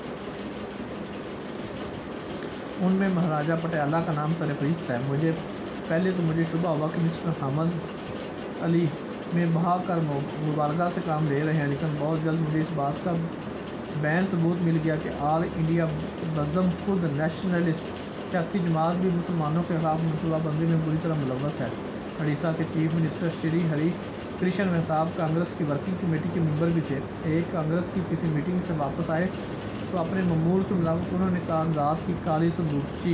ان میں مہاراجہ پٹیالہ کا نام سرفہرست ہے۔ مجھے پہلے تو مجھے شبہ ہوا کہ مسٹر حامد علی میں بہا کر مبالغہ سے کام لے رہے ہیں، لیکن بہت جلد مجھے اس بات کا بین ثبوت مل گیا کہ آل انڈیا بزم خود نیشنلسٹ سیاسی جماعت بھی مسلمانوں کے خلاف منصوبہ بندی میں بری طرح ملوث ہے۔ اڑیسہ کے چیف منسٹر شری ہری کرشن مہتاب کانگریس کی ورکنگ کمیٹی کے ممبر بھی تھے۔ ایک کانگریس کی کسی میٹنگ سے واپس آئے تو اپنے معمول کے مطابق انہوں نے کاغذات کی کالی صندوقچی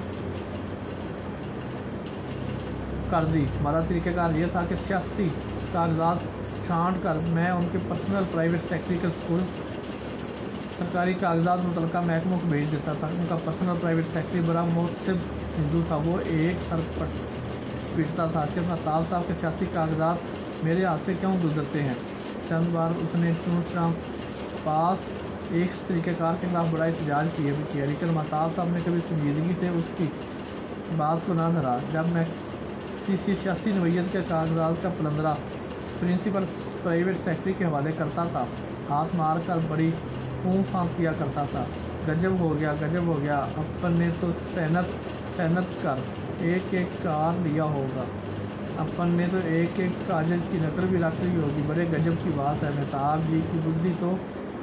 کر دی۔ ہمارا طریقہ کار یہ تھا کہ سیاسی کاغذات چھانٹ کر میں ان کے پرسنل پرائیویٹ سیکرٹری کے اسکول سرکاری کاغذات متعلقہ محکموں کو بھیج دیتا تھا۔ ان کا پرسنل پرائیویٹ سیکرٹری بڑا محتسب ہندو تھا، وہ ایک سر پیٹتا تھا کہ مہتاب صاحب کے سیاسی کاغذات میرے ہاتھ سے کیوں گزرتے ہیں۔ چند بار اس نے چونچ رام پاس ایک طریقہ کار کے خلاف بڑا احتجاج کیا بھی کیا، لیکن مہتاب صاحب نے کبھی سنجیدگی سے اس کی بات کو نہ دھرا۔ جب میں کسی سیاسی نوعیت کے کاغذات کا پلندرا پرنسپل پرائیویٹ سیکرٹری کے حوالے کرتا تھا، ہاتھ مار کر بڑی اونف پھانک کیا کرتا تھا، گجب ہو گیا، گجب ہو گیا، اپن نے تو صنعت صنعت کر ایک ایک کار لیا ہوگا، اپن نے تو ایک ایک کاغذ کی نقل بھی رکھ لی ہوگی، بڑے گجب کی بات ہے، مہتاب جی کی بدھی تو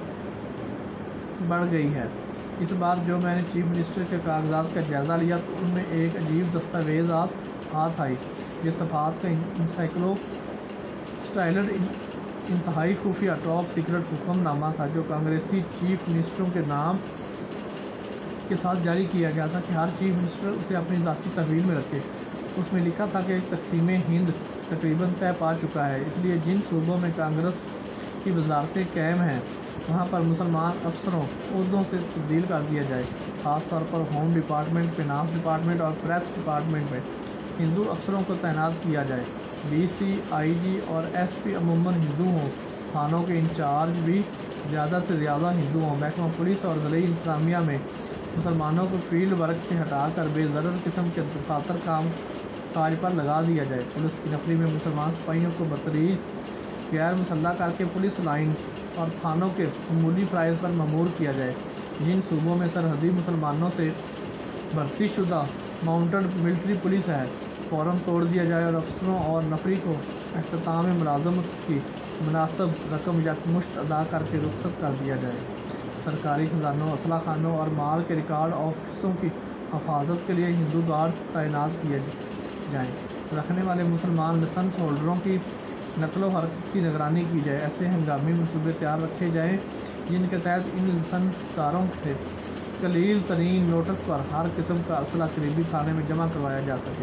بڑھ گئی ہے۔ اس بار جو میں نے چیف منسٹر کے کاغذات کا جائزہ لیا تو ان میں ایک عجیب دستاویزات ہاتھ آئی۔ یہ صفحات کا انسائکلو سٹائلڈ انتہائی خفیہ ٹاپ سیکرٹ حکم نامہ تھا، جو کانگریسی چیف منسٹروں کے نام کے ساتھ جاری کیا گیا تھا کہ ہر چیف منسٹر اسے اپنی ذاتی تحویل میں رکھے۔ اس میں لکھا تھا کہ تقسیم ہند تقریباً طے پا چکا ہے، اس لیے جن صوبوں میں کانگریس کی وزارتیں قائم ہیں وہاں پر مسلمان افسروں عہدوں سے تبدیل کر دیا جائے، خاص طور پر ہوم ڈپارٹمنٹ، فنانس ڈپارٹمنٹ اور پریس ڈپارٹمنٹ میں ہندو افسروں کو تعینات کیا جائے، ڈی سی، آئی جی اور ایس پی عموماً ہندو ہوں، تھانوں کے انچارج بھی زیادہ سے زیادہ ہندو ہوں، محکمہ پولیس اور ضلعی انتظامیہ میں مسلمانوں کو فیلڈ ورک سے ہٹا کر بے ضرر قسم کے دفاتر کام کاج پر لگا دیا جائے، پولیس کی نفری میں مسلمان سپاہیوں کو بتدریج غیر مسلح کر کے پولیس لائن اور تھانوں کے معمولی فرائض پر مامور کیا جائے، جن صوبوں میں سرحدی مسلمانوں سے بھرتی شدہ ماؤنٹڈ ملٹری پولیس ہے فوراً توڑ دیا جائے اور افسروں اور نفری کو اختتام ملازمت کی مناسب رقم یکمشت ادا کر کے رخصت کر دیا جائے، سرکاری خزانوں، اسلحہ خانوں اور مال کے ریکارڈ آفسوں کی حفاظت کے لیے ہندو گارڈز تعینات کیے جائیں، رکھنے والے مسلمان لائسنس ہولڈروں کی نقل و حرکت کی نگرانی کی جائے، ایسے ہنگامی منصوبے تیار رکھے جائیں جن کے تحت ان لائسنس داروں سے قلیل ترین نوٹس پر ہر قسم کا اسلحہ قریبی تھانے میں جمع کروایا جا سکے،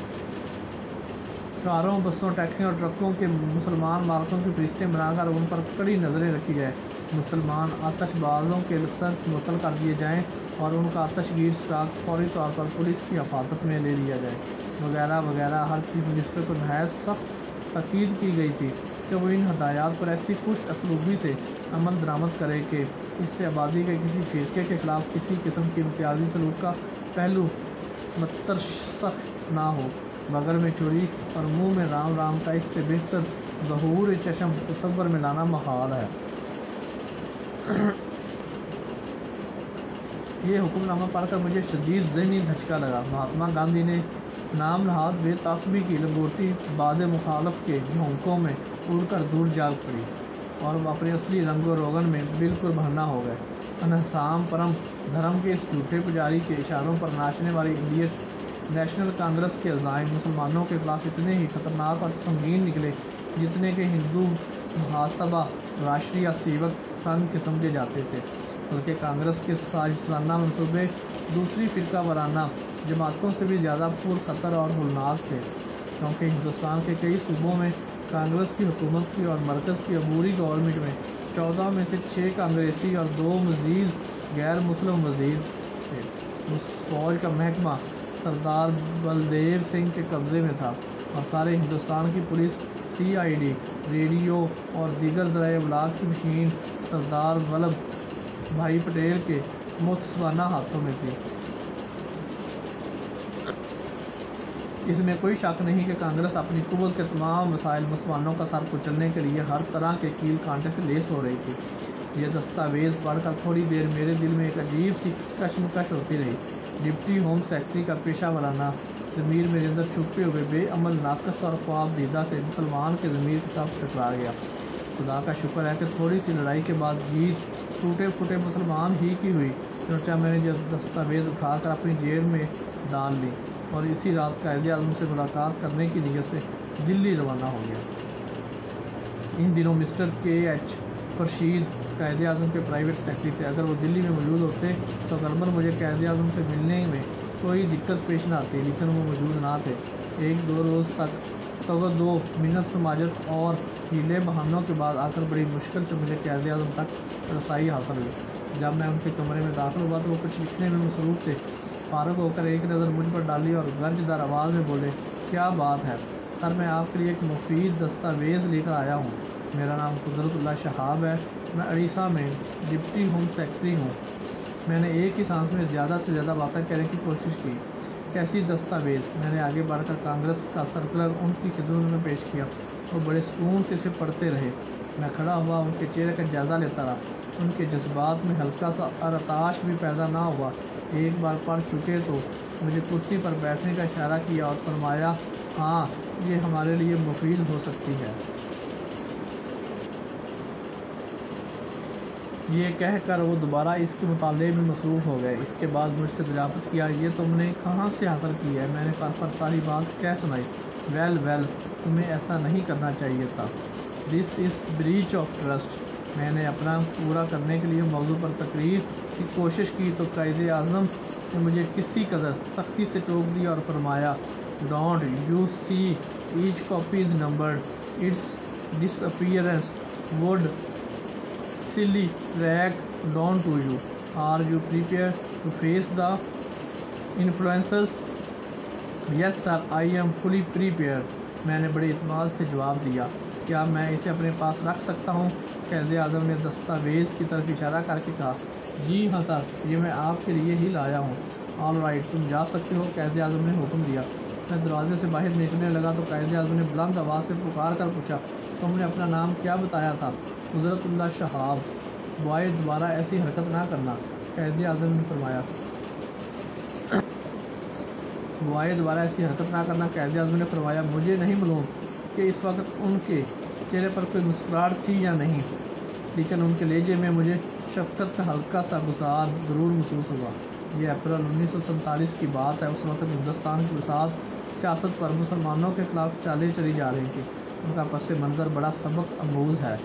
کاروں، بسوں، ٹیکسیوں اور ٹرکوں کے مسلمان مالکوں کی فہرستیں بنا کر ان پر کڑی نظریں رکھی جائیں، مسلمان آتش بازوں کے لائسنس معطل کر دیے جائیں اور ان کا آتش گیر اسٹاک فوری طور پر پولیس کی حفاظت میں لے لیا جائے، وغیرہ وغیرہ۔ ہر چیف منسٹر کو نہایت سخت تاکید کی گئی تھی کہ وہ ان ہدایات پر ایسی خوش اسلوبی سے عمل درآمد کرے کہ اس سے آبادی کے کسی فرقے کے خلاف کسی قسم کی امتیازی سلوک کا پہلو مترسخ نہ ہو، بغل میں چوری اور منہ میں رام رام کا اس سے بہتر ظہور چشم تصور میں لانا محال ہے۔ یہ حکم نامہ پڑھ کر مجھے شدید ذہنی دھچکا لگا۔ مہاتما گاندھی نے نام نہاد بے تعصبی کی لنگوٹی بعد مخالف کے جھونکوں میں اڑ کر دور جا پڑی اور وہ اپنے اصلی رنگ و روغن میں بالکل برہنہ ہو گئے۔ انہسام پرم دھرم کے اس جھوٹے پجاری کے اشاروں پر ناچنے والی انڈین نیشنل کانگریس کے عزائم مسلمانوں کے خلاف اتنے ہی خطرناک اور سنگین نکلے جتنے کہ ہندو مہاسبھا راشٹریہ سیوک سنگھ کے سمجھے جاتے تھے، بلکہ کانگریس کے سازشانہ منصوبے دوسری فرقہ وارانہ جماعتوں سے بھی زیادہ پر خطر اور ہولناک تھے، کیونکہ ہندوستان کے کئی صوبوں میں کانگریس کی حکومت کی اور مرکز کی عبوری گورنمنٹ میں چودہ میں سے چھ کانگریسی اور دو مزید غیر مسلم وزیر تھے۔ فوج کا محکمہ سردار بلدیو سنگھ کے قبضے میں تھا اور سارے ہندوستان کی police, C I D, radio اور دیگر ذرائع ابلاغ کی مشین سردار ولبھ بھائی پٹیل کے متسبانہ ہاتھوں میں تھی۔ اس میں کوئی شک نہیں کہ کانگریس اپنی قوت کے تمام وسائل مسلمانوں کا سر کچلنے کے لیے ہر طرح کے کیل کانٹے سے لیس ہو رہی تھی۔ یہ دستاویز پڑھ کر تھوڑی دیر میرے دل میں ایک عجیب سی کشمکش ہوتی رہی۔ ڈپٹی ہوم سیکرٹری کا پیشہ ورانہ ضمیر میرے اندر چھپے ہوئے بے عمل، ناقص اور خواب دیدہ سے مسلمان کے ضمیر کے ساتھ ٹکرا گیا۔ خدا کا شکر ہے کہ تھوڑی سی لڑائی کے بعد جیت ٹوٹے پھوٹے مسلمان ہی کی ہوئی، چنانچہ میں نے دستاویز اٹھا کر اپنی جیب میں ڈال لی اور اسی رات قائد اعظم سے ملاقات کرنے کی نیت سے دلی روانہ ہو گیا۔ ان دنوں مسٹر کے ایچ خورشید قائد اعظم کے پرائیویٹ سیکرٹری تھے۔ اگر وہ دلی میں موجود ہوتے تو غالباً مجھے قائد اعظم سے ملنے میں کوئی دقت پیش نہ آتی، لیکن وہ موجود نہ تھے۔ ایک دو روز تک تگ دو منت سماجت اور ہیلے بہانوں کے بعد آخر بڑی مشکل سے مجھے قائد اعظم تک رسائی حاصل ہوئی۔ جب میں ان کے کمرے میں داخل ہوا تو وہ کچھ لکھنے میں مصروف تھے۔ فارغ ہو کر ایک نظر مجھ پر ڈالی اور گرج دار آواز میں بولے، کیا بات ہے سر؟ میں آپ کے لیے ایک مفید دستاویز لے کر آیا ہوں۔ میرا نام قدرت اللہ شہاب ہے، میں اڑیسہ میں ڈپٹی ہوم سیکرٹری ہوں۔ میں نے ایک ہی سانس میں زیادہ سے زیادہ باتیں کہنے کی کوشش کی۔ کیسی دستاویز؟ میں نے آگے بڑھ کر کانگریس کا سرکلر ان کی خدمت میں پیش کیا۔ وہ بڑے سکون سے اسے پڑھتے رہے۔ میں کھڑا ہوا ان کے چہرے کا جائزہ لیتا رہا۔ ان کے جذبات میں ہلکا سا ارتعاش بھی پیدا نہ ہوا۔ ایک بار پڑھ چکے تو مجھے کرسی پر بیٹھنے کا اشارہ کیا اور فرمایا، ہاں یہ ہمارے لیے مفید ہو سکتی ہے۔ یہ کہہ کر وہ دوبارہ اس کے مطالعے میں مصروف ہو گئے۔ اس کے بعد مجھ سے دریافت کیا، یہ تم نے کہاں سے حاصل کی ہے؟ میں نے پر پر ساری بات کہہ سنائی۔ ویل ویل تمہیں ایسا نہیں کرنا چاہیے تھا۔ This is breach of trust. میں نے اپنا پورا کرنے کے لیے موضوع پر تقریر کی کوشش کی تو قائد اعظم نے مجھے کسی قدر سختی سے ٹوک دیا اور فرمایا، don't you see each copy is numbered, its disappearance would surely wreck down to you. Are you prepare to face the influences? Yes sir, I am fully prepared. میں نے بڑے اعتماد سے جواب دیا، کیا میں اسے اپنے پاس رکھ سکتا ہوں؟ قائد اعظم نے دستاویز کی طرف اشارہ کر کے کہا، جی ہاں سر، یہ میں آپ کے لیے ہی لایا ہوں۔ آل رائٹ، تم جا سکتے ہو، قائد اعظم نے حکم دیا۔ میں دروازے سے باہر نکلنے لگا تو قائد اعظم نے بلند آواز سے پکار کر پوچھا، تم نے اپنا نام کیا بتایا تھا؟ قدرت اللہ شہاب۔ بوائے دوبارہ ایسی حرکت نہ کرنا، قائد اعظم نے فرمایا۔ بوائے دوبارہ ایسی حرکت نہ کرنا قائد اعظم نے فرمایا۔ مجھے نہیں معلوم کہ اس وقت ان کے چہرے پر کوئی مسکراہٹ تھی یا نہیں، لیکن ان کے لہجے میں مجھے شفقت کا ہلکا سا گسار ضرور محسوس ہوا۔ یہ اپریل انیس سو سینتالیس کی بات ہے۔ اس وقت ہندوستان کی وسعت سیاست پر مسلمانوں کے خلاف چالیں چلی جا رہی تھی۔ ان کا پس منظر بڑا سبق آموز ہے۔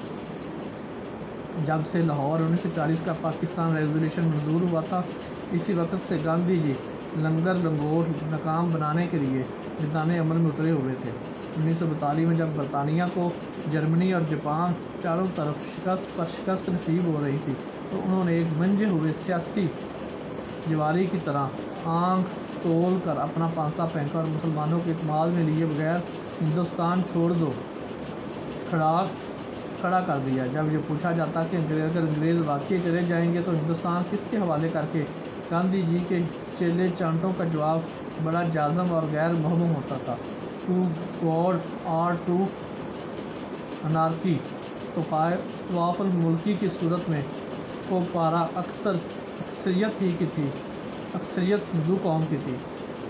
جب سے لاہور انیس سو چالیس کا پاکستان ریزولوشن منظور ہوا تھا، اسی وقت سے گاندھی جی لنگر لنگور ناکام بنانے کے لیے میدان عمل میں اترے ہوئے تھے۔ انیس سو بتالیس میں جب برطانیہ کو جرمنی اور جاپان چاروں طرف شکست پر شکست نصیب ہو رہی تھی تو انہوں نے ایک منجھے ہوئے سیاسی جواری کی طرح آنکھ تول کر اپنا پانسا پھینکا اور مسلمانوں کے اعتماد میں لیے بغیر ہندوستان چھوڑ دو کھڑا کھڑا کر دیا۔ جب یہ پوچھا جاتا کہ اگر انگریز واقعی چلے جائیں گے تو ہندوستان کس کے حوالے کر کے، گاندھی جی کے چیلے چانٹوں کا جواب بڑا جازم اور غیر مبہم ہوتا تھا، ٹو گاڈ اور ٹو انارکی۔ طواف الملکی کی صورت میں کو پارا اکثر اکثریت ہی کی تھی، اکثریت ہندو قوم کی تھی۔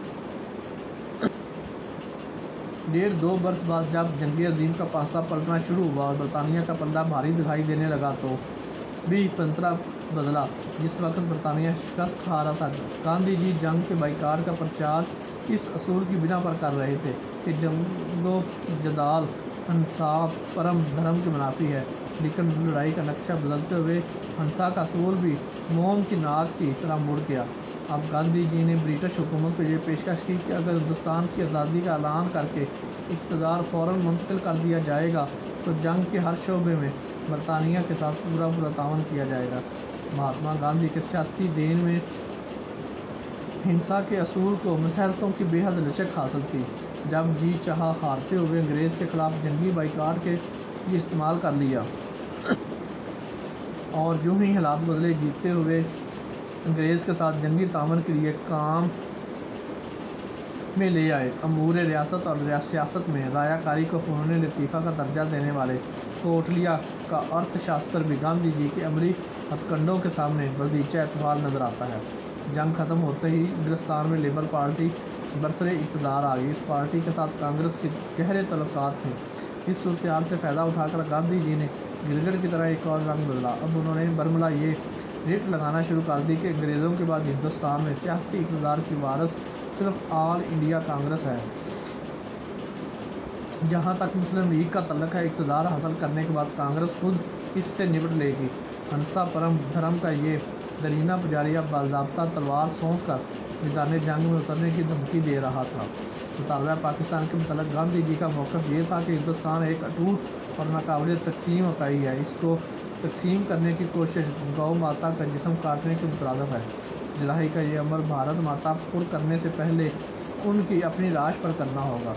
ڈیڑھ دو برس بعد جب جنگ عظیم کا پانسا پلٹنا شروع ہوا اور برطانیہ کا پلڑا بھاری دکھائی دینے لگا تو بھی پنترا بدلا۔ جس وقت برطانیہ شکست کھا رہا تھا، گاندھی جی جنگ کے بائیکاٹ کا پرچار اس اصول کی بنا پر کر رہے تھے کہ جنگ و جدال انصاف پرم دھرم کے منافی ہے، لیکن لڑائی کا نقشہ بدلتے ہوئے ہنسا کا اصول بھی موم کی ناک کی طرح مڑ گیا۔ اب گاندھی جی نے برٹش حکومت کو یہ پیشکش کی کہ اگر ہندوستان کی آزادی کا اعلان کر کے اقتدار فوراً منتقل کر دیا جائے گا تو جنگ کے ہر شعبے میں برطانیہ کے ساتھ پورا پورا تعاون کیا جائے گا۔ مہاتما گاندھی کے سیاسی دین میں ہنسا کے اصول کو مسلطوں کی بے حد لچک حاصل تھی۔ جب جی چاہا ہارتے ہوئے انگریز کے خلاف جنگی بائیکاٹ کے لیے استعمال کر لیا اور یوں ہی حالات بدلے جیتے ہوئے انگریز کے ساتھ جنگی تعاون کے لیے کام میں لے آئے۔ امور ریاست اور سیاست میں رعایا کاری کو فنون لطیفہ کا درجہ دینے والے کوٹلیہ کا ارتھ شاستر بھی گاندھی جی کے عملی ہتھ کنڈوں کے سامنے بازیچہ اعتبار نظر آتا ہے۔ جنگ ختم ہوتے ہی انگلستان میں لیبر پارٹی برسر اقتدار آ گئی۔ اس پارٹی کے ساتھ کانگریس کے گہرے تعلقات تھے۔ اس صورتحال سے فائدہ اٹھا کر گاندھی جی نے گرگر کی طرح ایک اور رنگ بدلا۔ اب انہوں نے برملا یہ رٹ لگانا شروع کر دی کہ انگریزوں کے بعد ہندوستان میں سیاسی اقتدار کی وارث صرف آل انڈیا کانگریس ہے۔ جہاں تک مسلم لیگ کا تعلق ہے، اقتدار حاصل کرنے کے بعد کانگریس خود اس سے نمٹ لے گی۔ ہنسا پرم دھرم کا یہ درینہ پجاری اب باضابطہ تلوار سونت کر میدان جنگ میں اترنے کی دھمکی دے رہا تھا۔ مطالبہ پاکستان کے متعلق گاندھی جی کا موقف یہ تھا کہ ہندوستان ایک اٹوٹ اور ناقابل تقسیم اکائی ہے۔ اس کو تقسیم کرنے کی کوشش گو ماتا کا جسم کاٹنے کے مترادف ہے۔ جراحی کا یہ عمل بھارت ماتا پر کرنے سے پہلے ان کی اپنی لاش پر کرنا ہوگا۔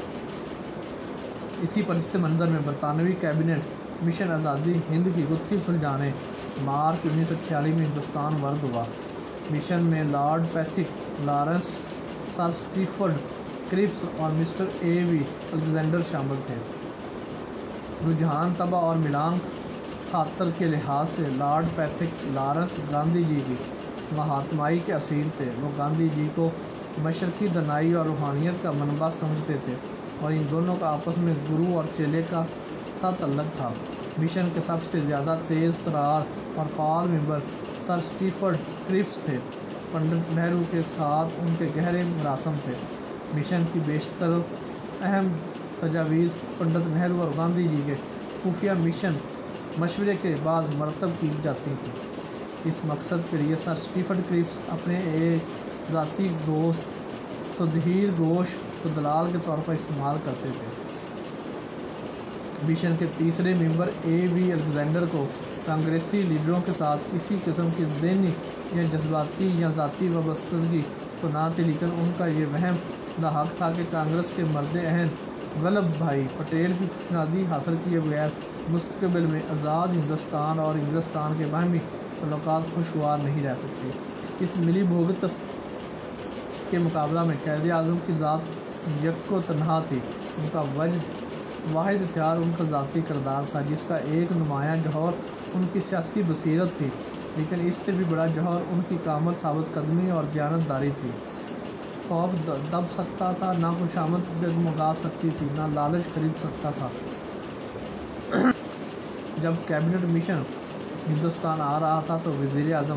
اسی پس منظر میں برطانوی کیبنٹ مشن آزادی ہند کی گتھی سلجھانے مارچ انیس سو چھیالیس میں ہندوستان ورد ہوا۔ مشن میں lord Pethick, Lawrence, sir Stafford Cripps اور مسٹر اے وی الیگزینڈر شامل تھے۔ رجحان طبع اور میلان خاطر کے لحاظ سے lord Pethick Lawrence Gandhi ji کی مہاتمائی کے اسیر تھے۔ وہ گاندھی جی کو مشرقی دانائی اور روحانیت کا منبع سمجھتے تھے اور ان دونوں کا آپس میں گرو اور چیلے کا سا تعلق تھا۔ مشن کے سب سے زیادہ تیز ترار اور فعال ممبر سر اسٹیفرڈ کرپس تھے۔ پنڈت نہرو کے ساتھ ان کے گہرے مراسم تھے۔ مشن کی بیشتر اہم تجاویز پنڈت نہرو اور گاندھی جی کے خفیہ مشن مشورے کے بعد مرتب کی جاتی تھیں۔ اس مقصد کے لیے سر اسٹیفرڈ کرپس اپنے ایک ذاتی دوست سدھیر گھوش کو دلال کے طور پر استعمال کرتے تھے۔ مشن کے تیسرے ممبر اے وی الیگزینڈر کو کانگریسی لیڈروں کے ساتھ کسی قسم کی ذہنی یا جذباتی یا ذاتی وابستگی تو نہ تھی، لیکن ان کا یہ وہم لاحق تھا کہ کانگریس کے مرد عہن ولبھ بھائی پٹیل کی خوشنودی حاصل کیے بغیر مستقبل میں آزاد ہندوستان اور انگلستان کے باہمی تعلقات خوشگوار نہیں رہ سکتے۔ اس ملی بھگت کے مقابلہ میں قائد اعظم کی ذات یک و تنہا تھی۔ ان کا واحد ہتھیار ان کا ذاتی کردار تھا، جس کا ایک نمایاں جوہر ان کی سیاسی بصیرت تھی، لیکن اس سے بھی بڑا جوہر ان کی کامل ثابت قدمی اور دیانت داری تھی۔ خوف دب سکتا تھا، نہ خوشامد جگمگا سکتی تھی، نہ لالچ خرید سکتا تھا۔ جب کیبنٹ مشن ہندوستان آ رہا تھا تو وزیر اعظم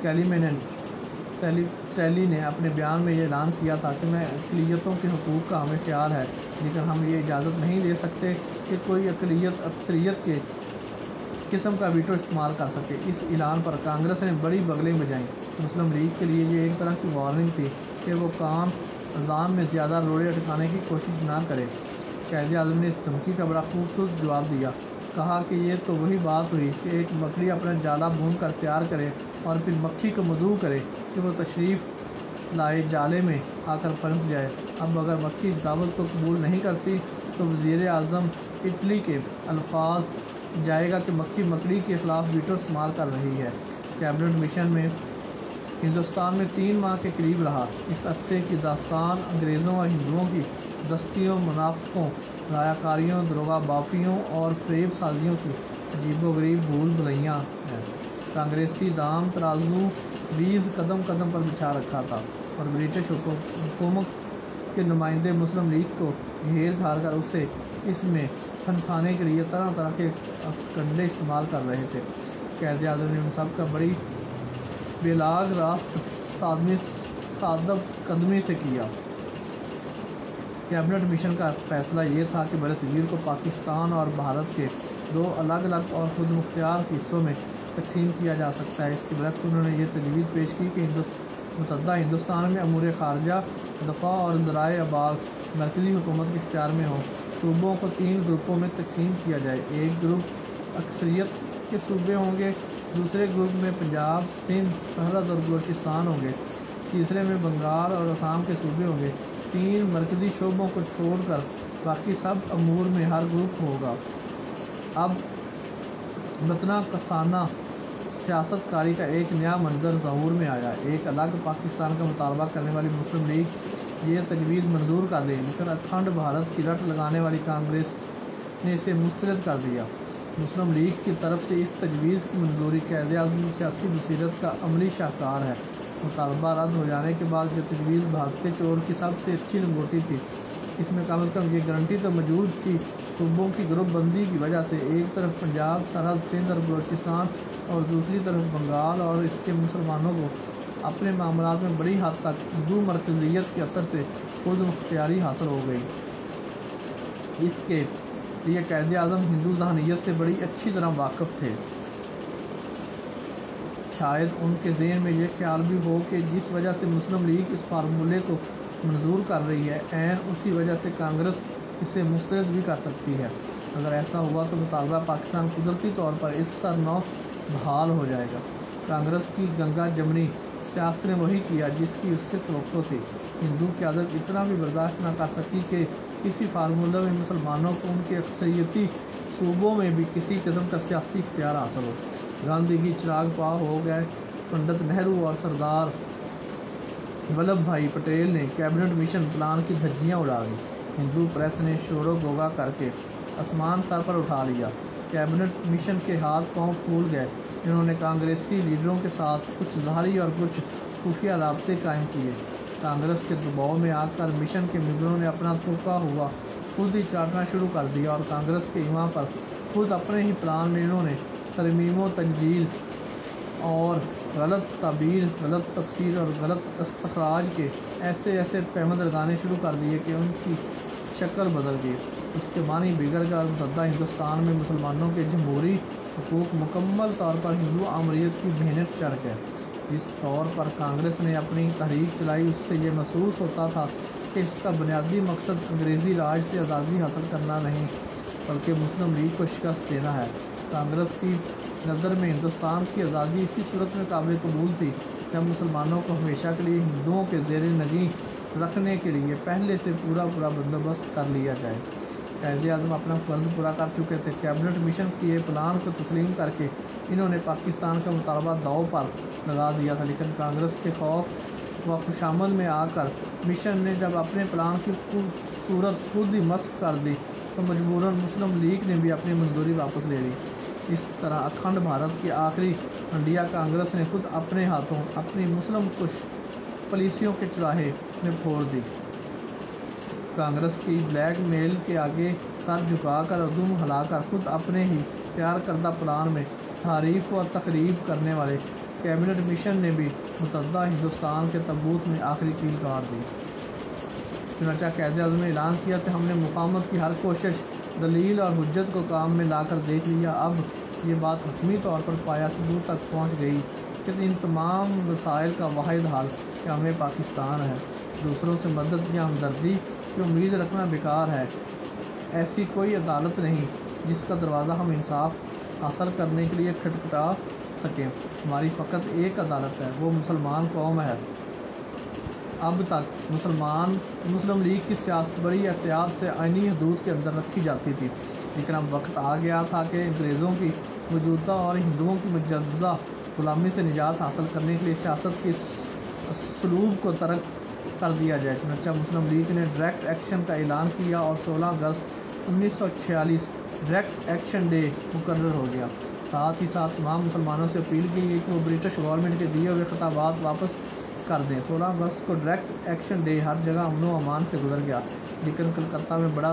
ٹیلی نے اپنے بیان میں یہ اعلان کیا تھا کہ میں اقلیتوں کے حقوق کا ہمیں خیال ہے، لیکن ہم یہ اجازت نہیں دے سکتے کہ کوئی اقلیت اکثریت کے قسم کا ویٹو استعمال کر سکے۔ اس اعلان پر کانگریس نے بڑی بغلیں بجائیں۔ مسلم لیگ کے لیے یہ ایک طرح کی وارننگ تھی کہ وہ کان اذان میں زیادہ روڑے اٹکانے کی کوشش نہ کرے۔ قائد اعظم نے اس دھمکی کا بڑا خوبصورت جواب دیا۔ کہا کہ یہ تو وہی بات ہوئی کہ ایک مکڑی اپنا جالا بون کر تیار کرے اور پھر مکھی کو مدعو کرے کہ وہ تشریف لائے جالے میں آ کر پھنس جائے۔ اب اگر مکھی اس دعوت کو قبول نہیں کرتی تو وزیر اعظم اٹلی کے الفاظ جائے گا کہ مکھی مکڑی کے خلاف ویٹو استعمال کر رہی ہے۔ کیبنٹ مشن میں ہندوستان میں تین ماہ کے قریب رہا۔ اس عرصے کی داستان انگریزوں اور ہندوؤں کی دستیوں، منافقوں، رعایا کاریوں، داروغہ بافیوں اور فریب سازیوں کی عجیب و غریب بھول بھلیاں ہیں۔ کانگریسی دام ترازو بیض قدم قدم پر بچھا رکھا تھا اور برٹش حکومت کے نمائندے مسلم لیگ کو گھیر گھار کر اسے اس میں پھنسانے کے لیے طرح طرح کے کنڈے استعمال کر رہے تھے۔ قائد اعظم نے ان سب کا بڑی بےلاگ راست صادب قدمی سے کیا۔ کیبنٹ مشن کا فیصلہ یہ تھا کہ برصغیر کو پاکستان اور بھارت کے دو الگ الگ اور خود مختار حصوں میں تقسیم کیا جا سکتا ہے۔ اس کے برعکس انہوں نے یہ تجویز پیش کی کہ متحدہ ہندوستان میں امور خارجہ، دفاع اور ذرائع ابلاغ مرکزی حکومت کے اختیار میں ہوں۔ صوبوں کو تین گروپوں میں تقسیم کیا جائے۔ ایک گروپ اکثریت کے صوبے ہوں گے، دوسرے گروپ میں پنجاب، سندھ، سرحد اور بلوچستان ہوں گے، تیسرے میں بنگال اور آسام کے صوبے ہوں گے۔ تین مرکزی شعبوں کو چھوڑ کر باقی سب امور میں ہر گروپ ہوگا۔ اب متناع کسانہ سیاست کاری کا ایک نیا منظر ظہور میں آیا۔ ایک الگ پاکستان کا مطالبہ کرنے والی مسلم لیگ یہ تجویز منظور کر لی، لیکن اکھنڈ بھارت کی رٹ لگانے والی کانگریس نے اسے مسترد کر دیا۔ مسلم لیگ کی طرف سے اس تجویز کی منظوری قائد اعظم سیاسی بصیرت کا عملی شاہکار ہے۔ مطالبہ رد ہو جانے کے بعد جو تجویز بھاگتے چور کی سب سے اچھی لنگوٹی تھی، اس میں کم از کم یہ گارنٹی تو موجود تھی صوبوں کی گروپ بندی کی وجہ سے، ایک طرف پنجاب، سرحد، سندھ اور بلوچستان اور دوسری طرف بنگال اور اس کے مسلمانوں کو اپنے معاملات میں بڑی حد تک ہندو مرکزیت کے اثر سے خود مختاری حاصل ہو گئی۔ اس کے لیے قائد اعظم ہندو ذہنیت سے بڑی اچھی طرح واقف تھے۔ شاید ان کے ذہن میں یہ خیال بھی ہو کہ جس وجہ سے مسلم لیگ اس فارمولے کو منظور کر رہی ہے، عین اسی وجہ سے کانگریس اسے مسترد بھی کر سکتی ہے۔ اگر ایسا ہوا تو مطالبہ پاکستان قدرتی طور پر اس سر نو بحال ہو جائے گا۔ کانگریس کی گنگا جمنی سیاست نے وہی کیا جس کی اس سے توقع تھی۔ ہندو قیادت اتنا بھی برداشت نہ کر سکی کہ کسی فارمولے میں مسلمانوں کو ان کے اکثریتی صوبوں میں بھی کسی قسم کا سیاسی اختیار حاصل ہو۔ گاندھی کی چراغ پا ہو گئے۔ پنڈت نہرو اور سردار ولبھ بھائی پٹیل نے کیبنٹ مشن پلان کی دھجیاں اڑا دیں۔ ہندو پریس نے شور و غوغا کر کے آسمان سر پر اٹھا لیا۔ کیبنٹ مشن کے ہاتھ پاؤں پھول گئے۔ انہوں نے کانگریسی لیڈروں کے ساتھ کچھ ظاہری اور کچھ خفیہ رابطے قائم کیے۔ کانگریس کے دباؤ میں آ کر مشن کے ممبروں نے اپنا تھوکا ہوا خود ہی چاٹنا شروع کر دیا اور کانگریس کے ایواں پر خود اپنے ہی پلان میں انہوں نے ترمیم و تجدید اور غلط تعبیر، غلط تفسیر اور غلط استخراج کے ایسے ایسے پیمند لگانے شروع کر دیے کہ ان کی شکل بدل گئی۔ اس کے معنی بگڑ کر متحدہ ہندوستان میں مسلمانوں کے جمہوری حقوق مکمل طور پر ہندو آمریت کی بھینٹ چڑھ گئے۔ جس طور پر کانگریس نے اپنی تحریک چلائی، اس سے یہ محسوس ہوتا تھا کہ اس کا بنیادی مقصد انگریزی راج سے آزادی حاصل کرنا نہیں، بلکہ مسلم لیگ کو شکست دینا ہے۔ کانگریس کی نظر میں ہندوستان کی آزادی اسی صورت میں قابل قبول تھی جب مسلمانوں کو ہمیشہ کے لیے ہندوؤں کے زیر نگین رکھنے کے لیے پہلے سے پورا پورا بندوبست کر لیا جائے۔ قائد اعظم اپنا فرض پورا کر چکے تھے۔ کیبنٹ مشن کے پلان کو تسلیم کر کے انہوں نے پاکستان کا مطالبہ داؤ پر لگا دیا تھا، لیکن کانگریس کے خوف و خوشامد میں آ کر مشن نے جب اپنے پلان کی صورت خود ہی مسخ کر دی تو مجبوراً مسلم لیگ نے بھی اپنی منظوری واپس لے لی۔ اس طرح اکھنڈ بھارت کی آخری ہنڈیا کانگریس نے خود اپنے ہاتھوں اپنی مسلم کش پالیسیوں کے چراغے میں پھوڑ دی۔ کانگریس کی بلیک میل کے آگے سر جھکا کر اور دم ہلا کر خود اپنے ہی تیار کردہ پلان میں تحریف و تخریب کرنے والے کیبنٹ مشن نے بھی متحدہ ہندوستان کے تابوت میں آخری کیل گاڑ دی۔ چنانچہ قائد اعظم نے اعلان کیا کہ ہم نے مقاومت کی ہر کوشش، دلیل اور حجت کو کام میں لا کر دیکھ لیا۔ اب یہ بات حتمی طور پر پایہ ثبوت تک پہنچ گئی کہ ان تمام مسائل کا واحد حل قیام پاکستان ہے۔ دوسروں سے مدد یا ہمدردی کی امید رکھنا بیکار ہے۔ ایسی کوئی عدالت نہیں جس کا دروازہ ہم انصاف حاصل کرنے کے لیے کھٹکھٹا سکیں۔ ہماری فقط ایک عدالت ہے، وہ مسلمان قوم ہے۔ اب تک مسلمان مسلم لیگ کی سیاست بڑی احتیاط سے آئینی حدود کے اندر رکھی جاتی تھی، لیکن اب وقت آ گیا تھا کہ انگریزوں کی موجودہ اور ہندوؤں کی مجوزہ غلامی سے نجات حاصل کرنے کے لیے سیاست کے اسلوب کو ترک کر دیا جائے۔ چنانچہ مسلم لیگ نے ڈائریکٹ ایکشن کا اعلان کیا اور سولہ اگست انیس سو چھیالیس ڈائریکٹ ایکشن ڈے مقرر ہو گیا۔ ساتھ ہی ساتھ تمام مسلمانوں سے اپیل کی گئی کہ وہ برٹش گورنمنٹ کے دیے ہوئے خطابات واپس کر دیں۔ سولہ اگست کو ڈائریکٹ ایکشن ڈے ہر جگہ امن و امان سے گزر گیا، لیکن کلکتہ میں بڑا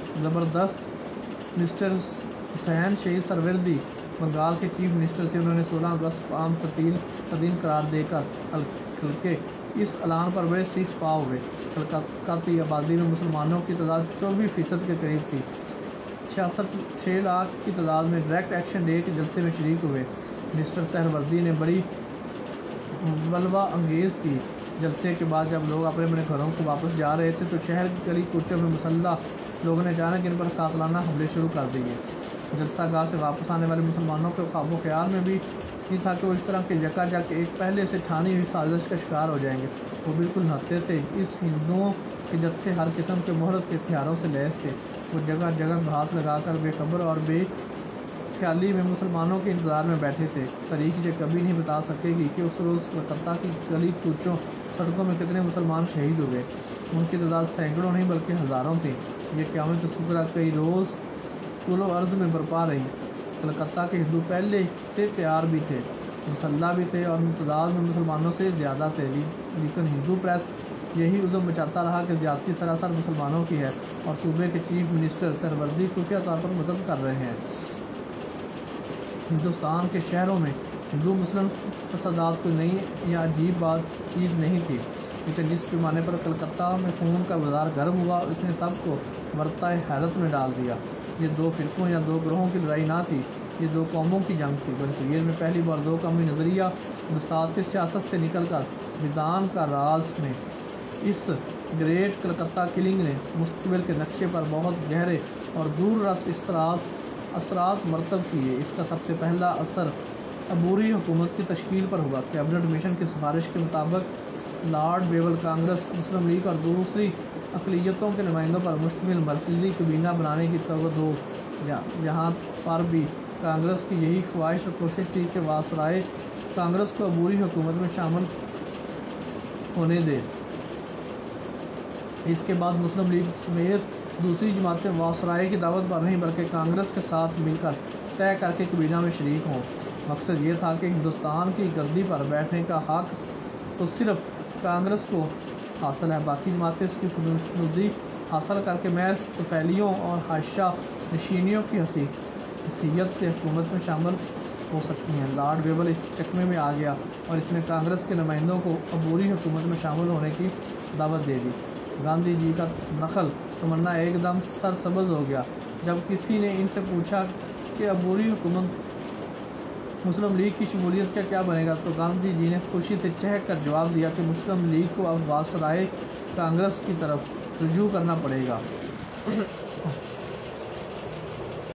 زبردست مسٹر حسین شہید سہروردی بنگال کے چیف منسٹر تھے۔ انہوں نے سولہ اگست کو عام تعطیل کا دن قرار دے کر بلکہ اس اعلان پر بڑے سیخ پا ہوئے۔ کلکتہ کی آبادی میں مسلمانوں کی تعداد چوبیس فیصد کے قریب تھی۔ چھیاسٹھ چھ لاکھ کی تعداد میں ڈائریکٹ ایکشن ڈے کے جلسے میں شریک ہوئے۔ مسٹر سہروردی نے بڑی بلوا انگیز کی جلسے کے بعد جب لوگ اپنے اپنے گھروں کو واپس جا رہے تھے تو شہر کی گلی کوچوں میں مسلح لوگوں نے اچانک ان پر قاتلانہ حملے شروع کر دیے۔ جلسہ گاہ سے واپس آنے والے مسلمانوں کے خواب و خیال میں بھی نہیں تھا کہ وہ اس طرح کے یکا یک ایک پہلے سے ٹھانی ہوئی سازش کا شکار ہو جائیں گے۔ وہ بالکل نہتے تھے، اس ہندوؤں کے جتھے ہر قسم کے مہلت کے ہتھیاروں سے لیس تھے۔ وہ جگہ جگہ ہاتھ لگا کر بے خبر اور بے خیالی میں مسلمانوں کے انتظار میں بیٹھے تھے۔ تاریخ یہ کبھی نہیں بتا سکے گی کہ اس روز کلکتہ کی گلی کوچوں سڑکوں میں کتنے مسلمان شہید ہوئے۔ ان کی تعداد سینکڑوں نہیں بلکہ ہزاروں تھی۔ یہ قیامت صغریٰ کئی روز طول و عرض میں برپا رہی۔ کلکتہ کے ہندو پہلے سے تیار بھی تھے، مسلح بھی تھے اور تعداد میں مسلمانوں سے زیادہ تھے، لیکن ہندو پریس یہی عدم مچاتا رہا کہ زیادتی سراسر مسلمانوں کی ہے اور صوبے کے چیف منسٹر سہروردی خفیہ طور پر مدد کر رہے ہیں۔ ہندوستان کے شہروں میں ہندو مسلم فسادات کوئی نئی یا عجیب بات چیز نہیں تھی، لیکن جس پیمانے پر کلکتہ میں خون کا بازار گرم ہوا اس نے سب کو ورطۂ حیرت میں ڈال دیا۔ یہ دو فرقوں یا دو گروہوں کی لڑائی نہ تھی، یہ دو قوموں کی جنگ تھی۔ برصغیر میں پہلی بار دو قومی نظریہ بساطِ سیاست سے نکل کر میدان کا راز میں اس گریٹ کلکتہ کلنگ نے مستقبل کے نقشے پر بہت گہرے اور دور رس اثرات مرتب کیے۔ اس کا سب سے پہلا اثر عبوری حکومت کی تشکیل پر ہوا۔ کیبنٹ مشن کی سفارش کے مطابق لارڈ بیول کانگریس، مسلم لیگ اور دوسری اقلیتوں کے نمائندوں پر مشتمل مرکزی کابینہ بنانے کی توقع ہو۔ یہاں پر بھی کانگریس کی یہی خواہش اور کوشش تھی کہ وائسرائے کانگریس کو عبوری حکومت میں شامل ہونے دے۔ اس کے بعد مسلم لیگ سمیت دوسری جماعتیں وائسرائے کی دعوت پر نہیں بلکہ کانگریس کے ساتھ مل کر طے کر کے کابینہ میں شریک ہوں۔ مقصد یہ تھا کہ ہندوستان کی گدی پر بیٹھنے کا حق تو صرف کانگریس کو حاصل ہے، باقی جماعتیں اس کی خودنوشی حاصل کر کے محض طفیلیوں اور حاشیہ نشینیوں کی حیثیت سے حکومت میں شامل ہو سکتی ہیں۔ لارڈ بیول اس چکمے میں آ گیا اور اس نے کانگریس کے نمائندوں کو عبوری حکومت میں شامل ہونے کی دعوت دے دی۔ گاندھی جی کا نخل تمنا ایک دم سرسبز ہو گیا۔ جب کسی نے ان سے پوچھا کہ عبوری حکومت مسلم لیگ کی شمولیت کا کیا بنے گا تو گاندھی جی نے خوشی سے چہک کر جواب دیا کہ مسلم لیگ کو اب وائسرائے کانگریس کی طرف رجوع کرنا پڑے گا۔